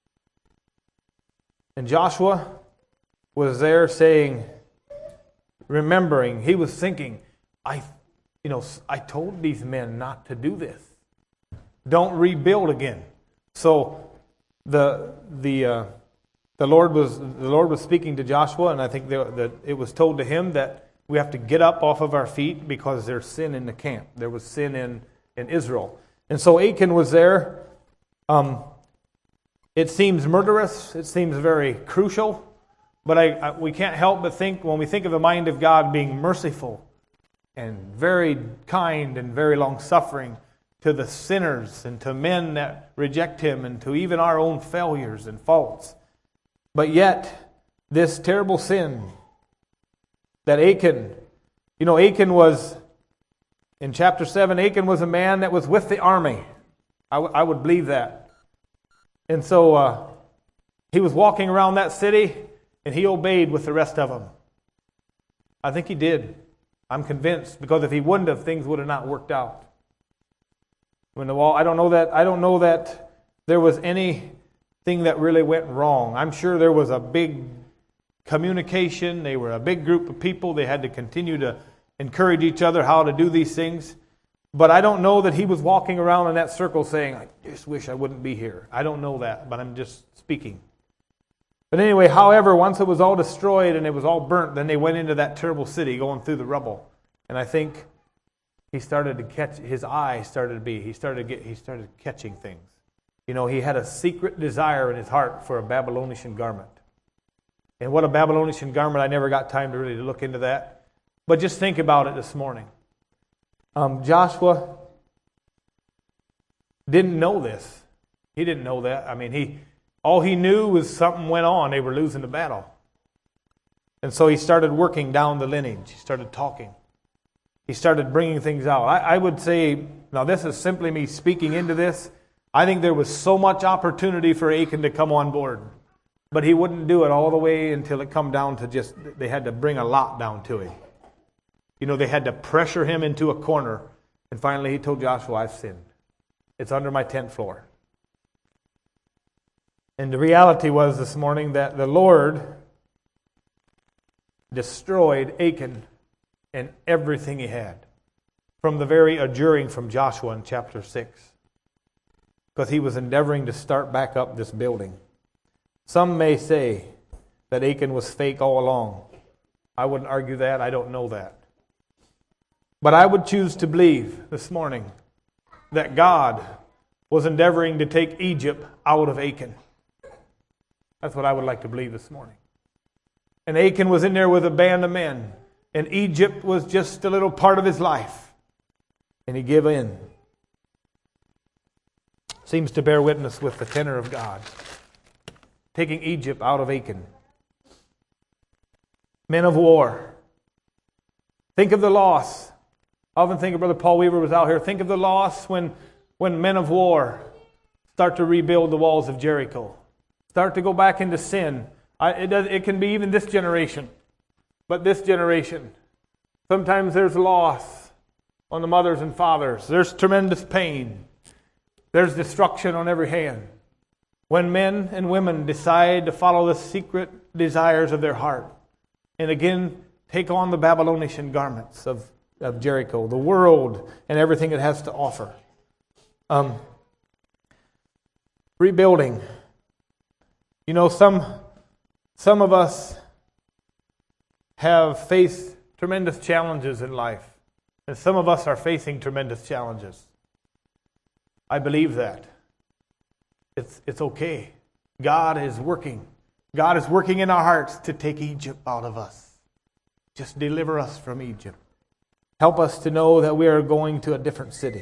and Joshua was there saying, remembering, he was thinking, I, you know, I told these men not to do this. Don't rebuild again. So the the uh, the Lord was the Lord was speaking to Joshua, and I think that it was told to him that we have to get up off of our feet because there's sin in the camp. There was sin in, in Israel. And so Achan was there. Um, it seems murderous. It seems very crucial. But I, I, we can't help but think, when we think of the mind of God being merciful and very kind and very long-suffering to the sinners and to men that reject Him and to even our own failures and faults. But yet, this terrible sin that Achan, you know, Achan was, in chapter seven, Achan was a man that was with the army. I, w- I would believe that. And so uh, he was walking around that city, and he obeyed with the rest of them. I think he did. I'm convinced, because if he wouldn't have, things would have not worked out. When the wall, I don't know that. I don't know that there was anything that really went wrong. I'm sure there was a big communication. They were a big group of people. They had to continue to encourage each other how to do these things. But I don't know that he was walking around in that circle saying, I just wish I wouldn't be here. I don't know that, but I'm just speaking. But anyway, however, once it was all destroyed and it was all burnt, then they went into that terrible city going through the rubble. And I think he started to catch, his eye started to be, he started to get, he started catching things. You know, he had a secret desire in his heart for a Babylonian garment. And what a Babylonian garment, I never got time to really look into that. But just think about it this morning. Um, Joshua, didn't know this. He didn't know that. I mean, he all he knew was something went on. They were losing the battle. And so he started working down the lineage. He started talking. He started bringing things out. I, I would say, now this is simply me speaking into this. I think there was so much opportunity for Achan to come on board. But he wouldn't do it all the way until it come down to just, they had to bring a lot down to him. You know, they had to pressure him into a corner. And finally he told Joshua, I've sinned. It's under my tent floor. And the reality was this morning that the Lord destroyed Achan and everything he had. From the very adjuring from Joshua in chapter six. Because he was endeavoring to start back up this building. Some may say that Achan was fake all along. I wouldn't argue that. I don't know that. But I would choose to believe this morning that God was endeavoring to take Egypt out of Achan. That's what I would like to believe this morning. And Achan was in there with a band of men. And Egypt was just a little part of his life. And he gave in. Seems to bear witness with the tenor of God. Taking Egypt out of Achan. Men of war. Think of the loss. I often think of Brother Paul Weaver was out here. Think of the loss when, when men of war start to rebuild the walls of Jericho. Start to go back into sin. I, it, does, it can be even this generation. But this generation, sometimes there's loss on the mothers and fathers. There's tremendous pain. There's destruction on every hand. When men and women decide to follow the secret desires of their heart, and again take on the Babylonian garments of, of Jericho, the world and everything it has to offer. Um, rebuilding. You know, some some of us have faced tremendous challenges in life, and some of us are facing tremendous challenges. I believe that. It's, it's okay. God is working. God is working in our hearts to take Egypt out of us. Just deliver us from Egypt. Help us to know that we are going to a different city.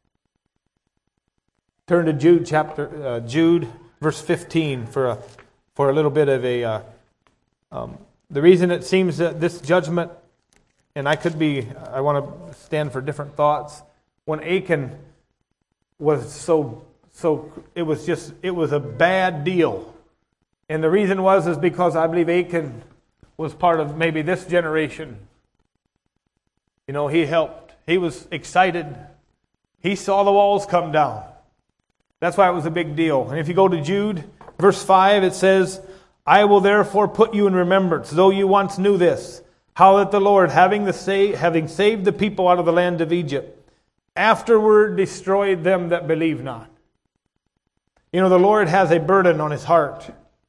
Turn to Jude chapter uh, Jude verse fifteen for a for a little bit of a. Uh, um, the reason it seems that this judgment, and I could be, I want to stand for different thoughts. When Achan was so. So it was just, it was a bad deal. And the reason was is because I believe Achan was part of maybe this generation. You know, he helped. He was excited. He saw the walls come down. That's why it was a big deal. And if you go to Jude, verse five, it says, I will therefore put you in remembrance, though you once knew this, how that the Lord, having, the sa- having saved the people out of the land of Egypt, afterward destroyed them that believe not. You know, the Lord has a burden on His heart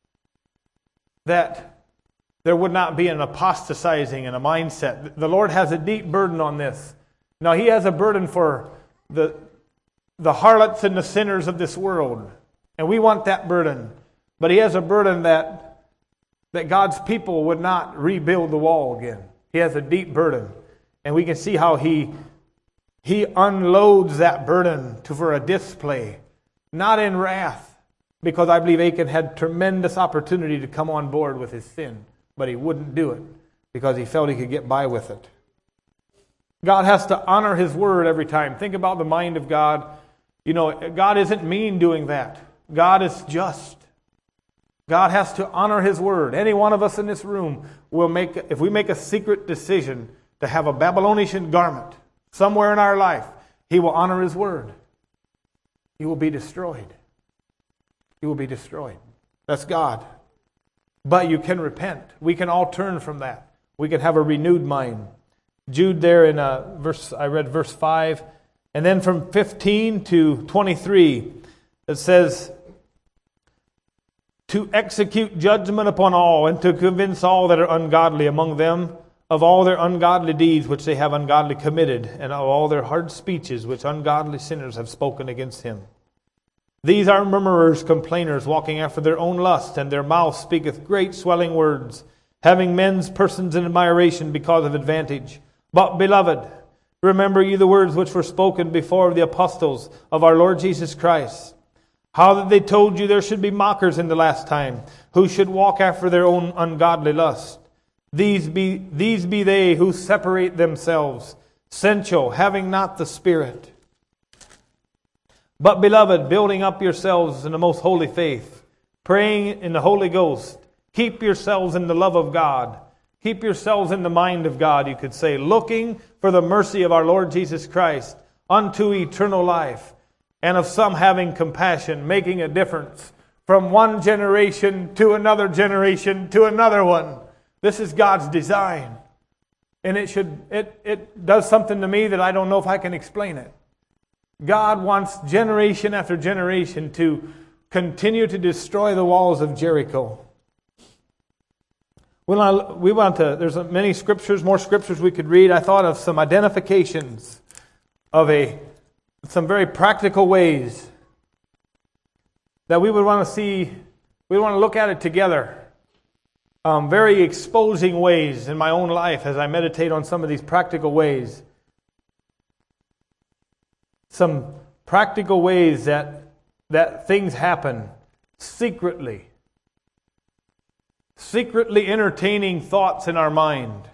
that there would not be an apostatizing and a mindset. The Lord has a deep burden on this. Now, He has a burden for the, the harlots and the sinners of this world. And we want that burden. But He has a burden that, that God's people would not rebuild the wall again. He has a deep burden. And we can see how He, he unloads that burden to, for a display. Not in wrath, because I believe Achan had tremendous opportunity to come on board with his sin, but he wouldn't do it because he felt he could get by with it. God has to honor His word every time. Think about the mind of God. You know, God isn't mean doing that. God is just. God has to honor His word. Any one of us in this room will make, if we make a secret decision to have a Babylonian garment somewhere in our life, He will honor His word. You will be destroyed. You will be destroyed. That's God. But you can repent. We can all turn from that. We can have a renewed mind. Jude there in uh, verse, I read verse five. And then from fifteen to twenty-three, it says, to execute judgment upon all and to convince all that are ungodly among them of all their ungodly deeds which they have ungodly committed, and of all their hard speeches which ungodly sinners have spoken against Him. These are murmurers, complainers, walking after their own lust, and their mouth speaketh great swelling words, having men's persons in admiration because of advantage. But, beloved, Remember ye the words which were spoken before of the apostles of our Lord Jesus Christ, how that they told you there should be mockers in the last time, who should walk after their own ungodly lust. These be, these be they who separate themselves, sensual, having not the Spirit. But, beloved, building up yourselves in the most holy faith, praying in the Holy Ghost, keep yourselves in the love of God. Keep yourselves in the mind of God, you could say, looking for the mercy of our Lord Jesus Christ unto eternal life, and of some having compassion, making a difference from one generation to another generation to another one. This is God's design. And it should it, it does something to me that I don't know if I can explain it. God wants generation after generation to continue to destroy the walls of Jericho. We want, we want to, there's many scriptures, more scriptures we could read. I thought of some identifications of a, some very practical ways that we would want to see, we want to look at it together. Um, very exposing ways in my own life as I meditate on some of these practical ways. Some practical ways that, that things happen secretly. Secretly entertaining thoughts in our mind.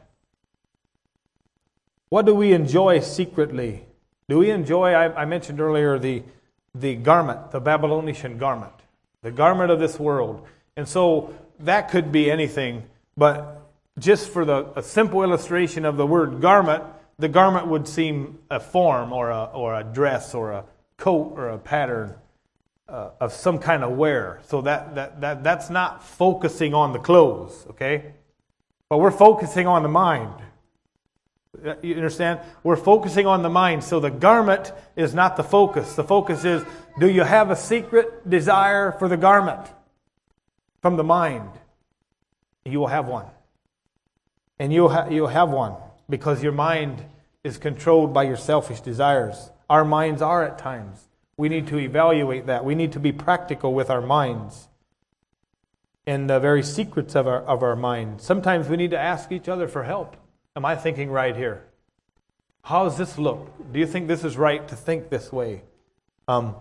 What do we enjoy secretly? Do we enjoy, I, I mentioned earlier, the, the garment, the Babylonian garment, the garment of this world. And so that could be anything, but just for the a simple illustration of the word garment, the garment would seem a form or a, or a dress or a coat or a pattern Uh, of some kind of wear. So that, that that that's not focusing on the clothes, okay? But we're focusing on the mind. You understand? We're focusing on the mind. So the garment is not the focus. The focus is, do you have a secret desire for the garment from the mind? You will have one. And you'll, ha- you'll have one because your mind is controlled by your selfish desires. Our minds are at times. We need to evaluate that. We need to be practical with our minds and the very secrets of our of our mind. Sometimes we need to ask each other for help. Am I thinking right here? How does this look? Do you think this is right to think this way? Um,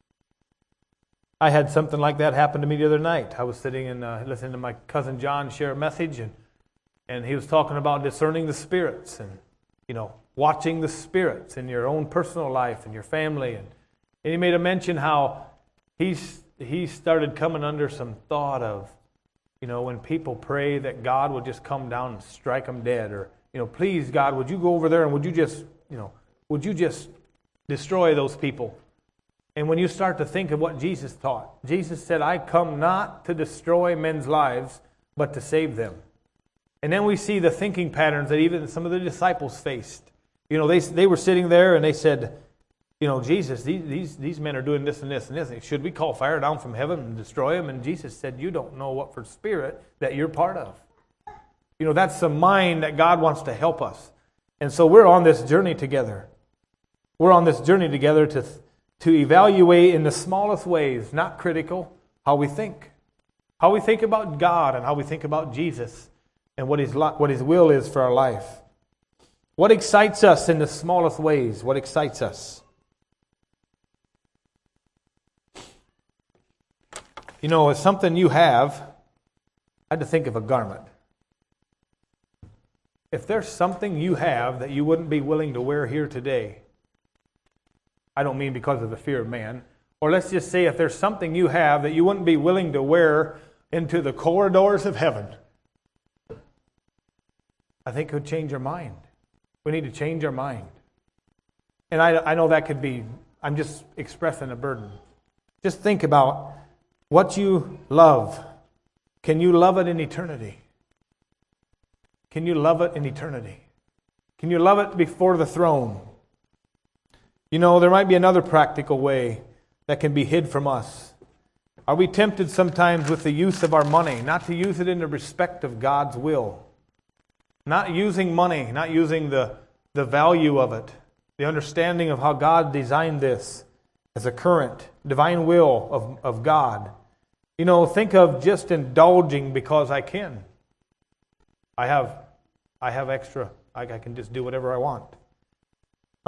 I had something like that happen to me the other night. I was sitting and uh, listening to my cousin John share a message, and and he was talking about discerning the spirits and, you know, watching the spirits in your own personal life and your family. And And he made a mention how he's, he started coming under some thought of, you know, when people pray that God would just come down and strike them dead. Or, you know, please, God, would you go over there and would you just, you know, would you just destroy those people? And when you start to think of what Jesus taught, Jesus said, I come not to destroy men's lives, but to save them. And then we see the thinking patterns that even some of the disciples faced. You know, they they were sitting there and they said, you know, Jesus, these, these these men are doing this and this and this. Should we call fire down from heaven and destroy them? And Jesus said, you don't know what for spirit that you're part of. You know, that's the mind that God wants to help us. And so we're on this journey together. We're on this journey together to, to evaluate in the smallest ways, not critical, how we think. How we think about God and how we think about Jesus and what His, what His will is for our life. What excites us in the smallest ways? What excites us? You know, it's something you have. I had to think of a garment. If there's something you have that you wouldn't be willing to wear here today, I don't mean because of the fear of man, or let's just say if there's something you have that you wouldn't be willing to wear into the corridors of heaven, I think it would change your mind. We need to change our mind. And I, I know that could be, I'm just expressing a burden. Just think about what you love. Can you love it in eternity? Can you love it in eternity? Can you love it before the throne? You know, there might be another practical way that can be hid from us. Are we tempted sometimes with the use of our money, not to use it in the respect of God's will? Not using money, not using the, the value of it, the understanding of how God designed this as a current divine will of, of God. You know, think of just indulging because I can. I have I have extra. I, I can just do whatever I want.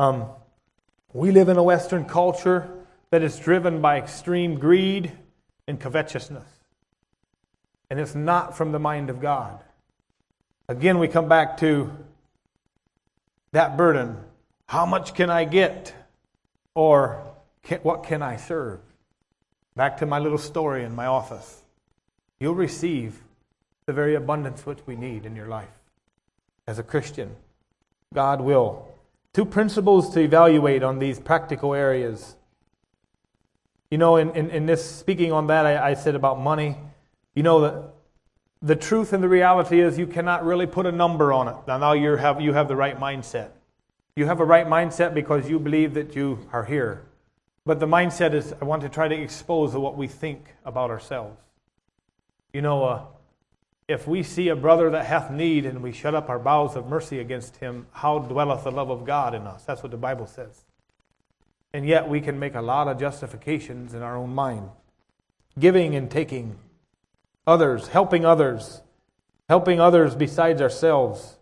Um, we live in a Western culture that is driven by extreme greed and covetousness. And it's not from the mind of God. Again, we come back to that burden. How much can I get? Or can, what can I serve? Back to my little story in my office. You'll receive the very abundance which we need in your life. As a Christian, God will. Two principles to evaluate on these practical areas. You know, in, in, in this, speaking on that, I, I said about money. You know, the, the truth and the reality is you cannot really put a number on it. Now, now you have, you have the right mindset. You have a right mindset because you believe that you are here. But the mindset is, I want to try to expose what we think about ourselves. You know, uh, if we see a brother that hath need and we shut up our bowels of mercy against him, how dwelleth the love of God in us? That's what the Bible says. And yet we can make a lot of justifications in our own mind. Giving and taking others, helping others, helping others besides ourselves.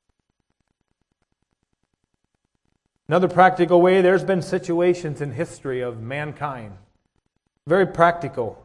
Another practical way, there's been situations in history of mankind. Very practical.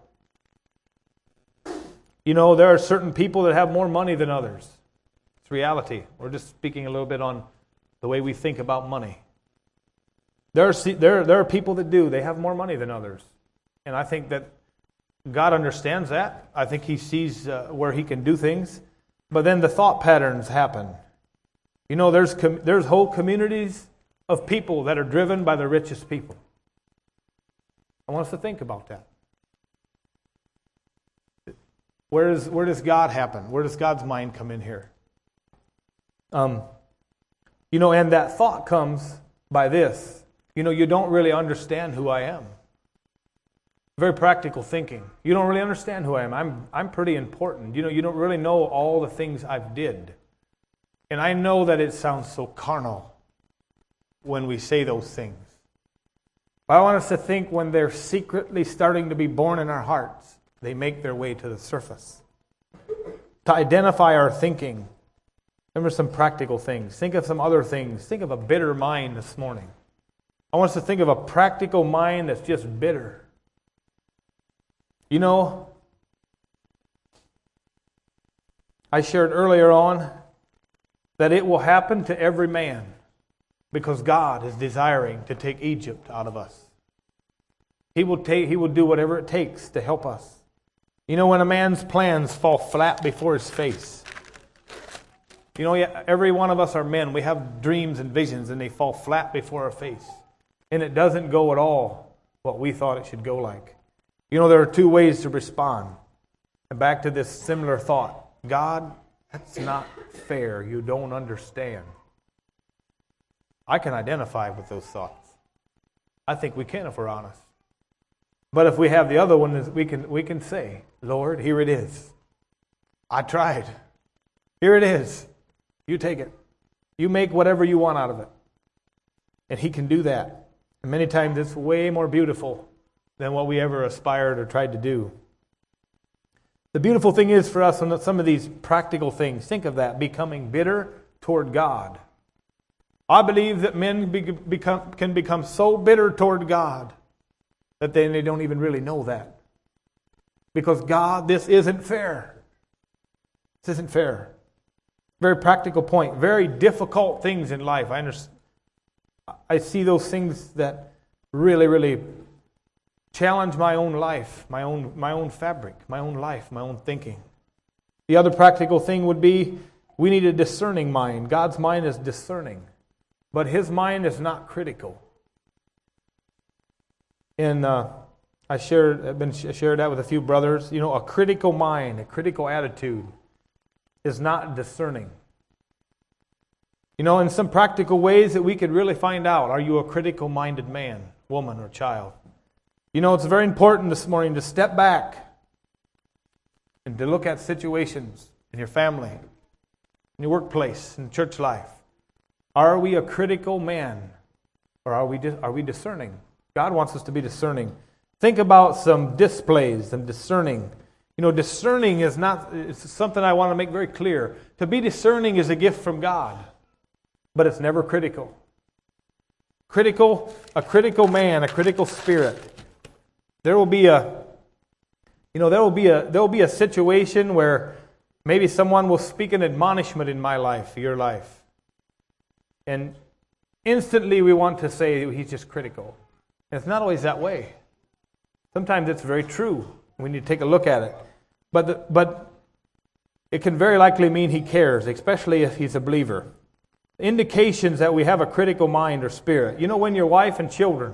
You know, there are certain people that have more money than others. It's reality. We're just speaking a little bit on the way we think about money. There are, there, there are people that do. They have more money than others. And I think that God understands that. I think He sees uh, where He can do things. But then the thought patterns happen. You know, there's com- there's whole communities of people that are driven by the richest people. I want us to think about that. Where does, where does God happen? Where does God's mind come in here? Um, you know, and that thought comes by this. You know, you don't really understand who I am. Very practical thinking. You don't really understand who I am. I'm I'm pretty important. You know, you don't really know all the things I've did. And I know that it sounds so carnal when we say those things. But I want us to think when they're secretly starting to be born in our hearts, they make their way to the surface. To identify our thinking. Remember some practical things. Think of some other things. Think of a bitter mind this morning. I want us to think of a practical mind that's just bitter. You know, I shared earlier on that it will happen to every man because God is desiring to take Egypt out of us. He will take, He will do whatever it takes to help us. You know, when a man's plans fall flat before his face. You know, every one of us are men. We have dreams and visions and they fall flat before our face. And it doesn't go at all what we thought it should go like. You know, there are two ways to respond. And back to this similar thought. God, that's not fair. You don't understand. I can identify with those thoughts. I think we can if we're honest. But if we have the other one, we can we can say, Lord, here it is. I tried. Here it is. You take it. You make whatever you want out of it. And He can do that. And many times it's way more beautiful than what we ever aspired or tried to do. The beautiful thing is for us on some of these practical things, think of that, becoming bitter toward God. I believe that men be, become, can become so bitter toward God that they, they don't even really know that. Because God, this isn't fair. This isn't fair. Very practical point. Very difficult things in life. I understand. I see those things that really, really challenge my own life, my own, my own fabric, my own life, my own thinking. The other practical thing would be we need a discerning mind. God's mind is discerning, but His mind is not critical. And uh, I shared, I've been shared that with a few brothers. You know, a critical mind, a critical attitude is not discerning. You know, in some practical ways that we could really find out, are you a critical-minded man, woman, or child? You know, it's very important this morning to step back and to look at situations in your family, in your workplace, in church life. Are we a critical man, or are we are we discerning? God wants us to be discerning. Think about some displays and discerning. You know, discerning is not, it's something I want to make very clear. To be discerning is a gift from God. But it's never critical. critical, a critical man, a critical spirit. There will be a, you know, there will be a, there will be a situation where maybe someone will speak an admonishment in my life, your life. And instantly we want to say he's just critical. And it's not always that way. Sometimes it's very true. We need to take a look at it. But the, but it can very likely mean he cares, especially if he's a believer. Indications that we have a critical mind or spirit. You know, when your wife and children,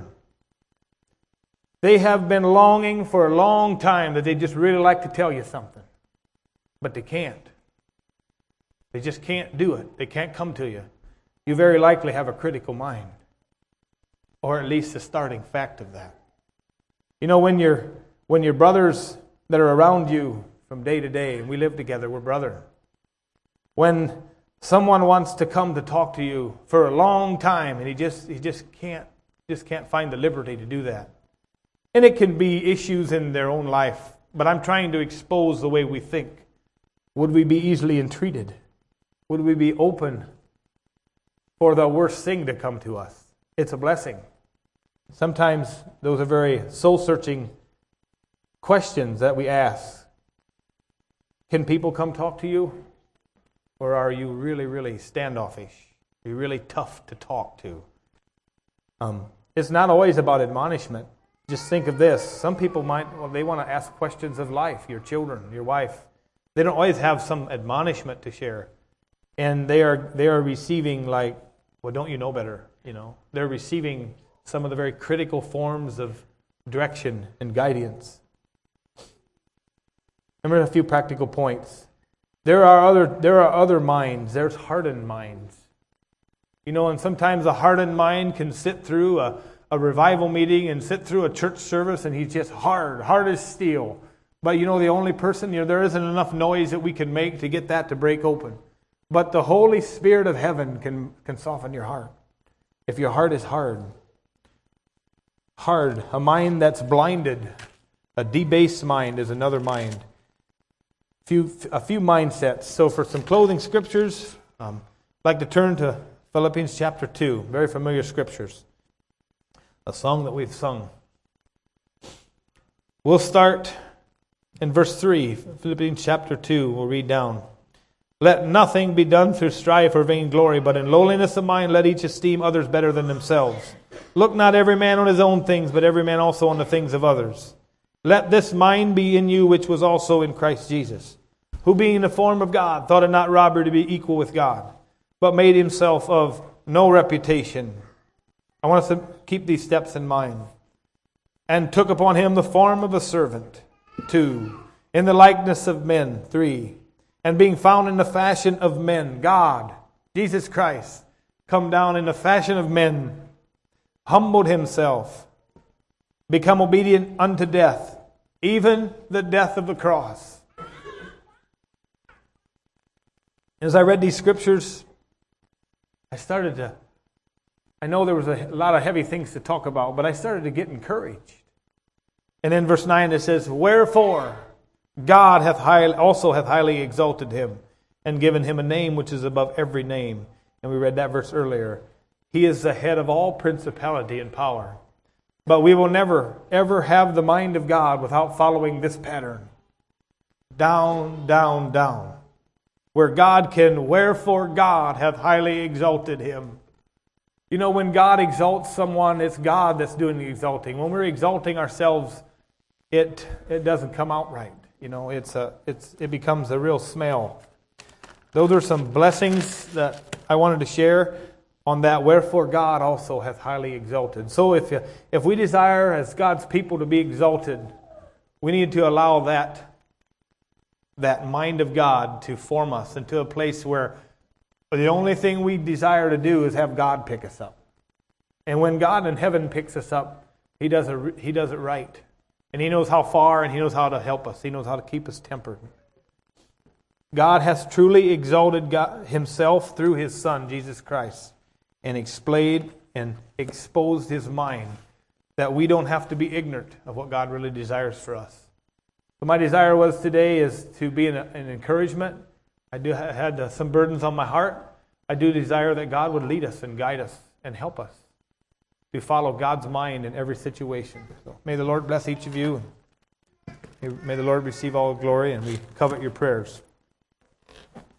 they have been longing for a long time that they just really like to tell you something. But they can't. They just can't do it. They can't come to you. You very likely have a critical mind. Or at least the starting fact of that. You know, when your when your brothers that are around you from day to day, and we live together, we're brother. When someone wants to come to talk to you for a long time, and he just he just can't just can't find the liberty to do that. And it can be issues in their own life, but I'm trying to expose the way we think. Would we be easily entreated? Would we be open for the worst thing to come to us? It's a blessing. Sometimes those are very soul-searching questions that we ask. Can people come talk to you? Or are you really, really standoffish? Are you really tough to talk to? Um, it's not always about admonishment. Just think of this. Some people might, well, they want to ask questions of life, your children, your wife. They don't always have some admonishment to share. And they are they are receiving like, well, don't you know better? You know, they're receiving some of the very critical forms of direction and guidance. Remember a few practical points. There are other there are other minds. There's hardened minds. You know, and sometimes a hardened mind can sit through a, a revival meeting and sit through a church service and he's just hard, hard as steel. But you know, the only person, you know, there isn't enough noise that we can make to get that to break open. But the Holy Spirit of heaven can, can soften your heart. If your heart is hard. Hard. A mind that's blinded. A debased mind is another mind. Few, a few mindsets. So for some clothing scriptures, um, I'd like to turn to Philippians chapter two. Very familiar scriptures. A song that we've sung. We'll start in verse three. Philippians chapter two. We'll read down. Let nothing be done through strife or vainglory, but in lowliness of mind let each esteem others better than themselves. Look not every man on his own things, but every man also on the things of others. Let this mind be in you, which was also in Christ Jesus, who being in the form of God, thought it not robbery to be equal with God, but made himself of no reputation. I want us to keep these steps in mind. And took upon him the form of a servant. Two. In the likeness of men. Three. And being found in the fashion of men, God, Jesus Christ, come down in the fashion of men, humbled himself, become obedient unto death, even the death of the cross. As I read these scriptures, I started to, I know there was a lot of heavy things to talk about, but I started to get encouraged. And in verse nine it says, wherefore God hath highly, also hath highly exalted him, and given him a name which is above every name. And we read that verse earlier. He is the head of all principality and power. But we will never, ever have the mind of God without following this pattern. Down, down, down. Where God can, wherefore God hath highly exalted him. You know, when God exalts someone, it's God that's doing the exalting. When we're exalting ourselves, it it doesn't come out right. You know, it's a it's it becomes a real smell. Those are some blessings that I wanted to share on that. Wherefore God also hath highly exalted. So if if we desire as God's people to be exalted, we need to allow that that mind of God to form us into a place where the only thing we desire to do is have God pick us up. And when God in heaven picks us up, He does it, He does it right. And He knows how far, and He knows how to help us. He knows how to keep us tempered. God has truly exalted God Himself through His Son, Jesus Christ, and explained and exposed His mind that we don't have to be ignorant of what God really desires for us. So my desire was today is to be an, an encouragement. I do I had uh, some burdens on my heart. I do desire that God would lead us and guide us and help us. to follow God's mind in every situation. So may the Lord bless each of you. May the Lord receive all glory, and we covet your prayers.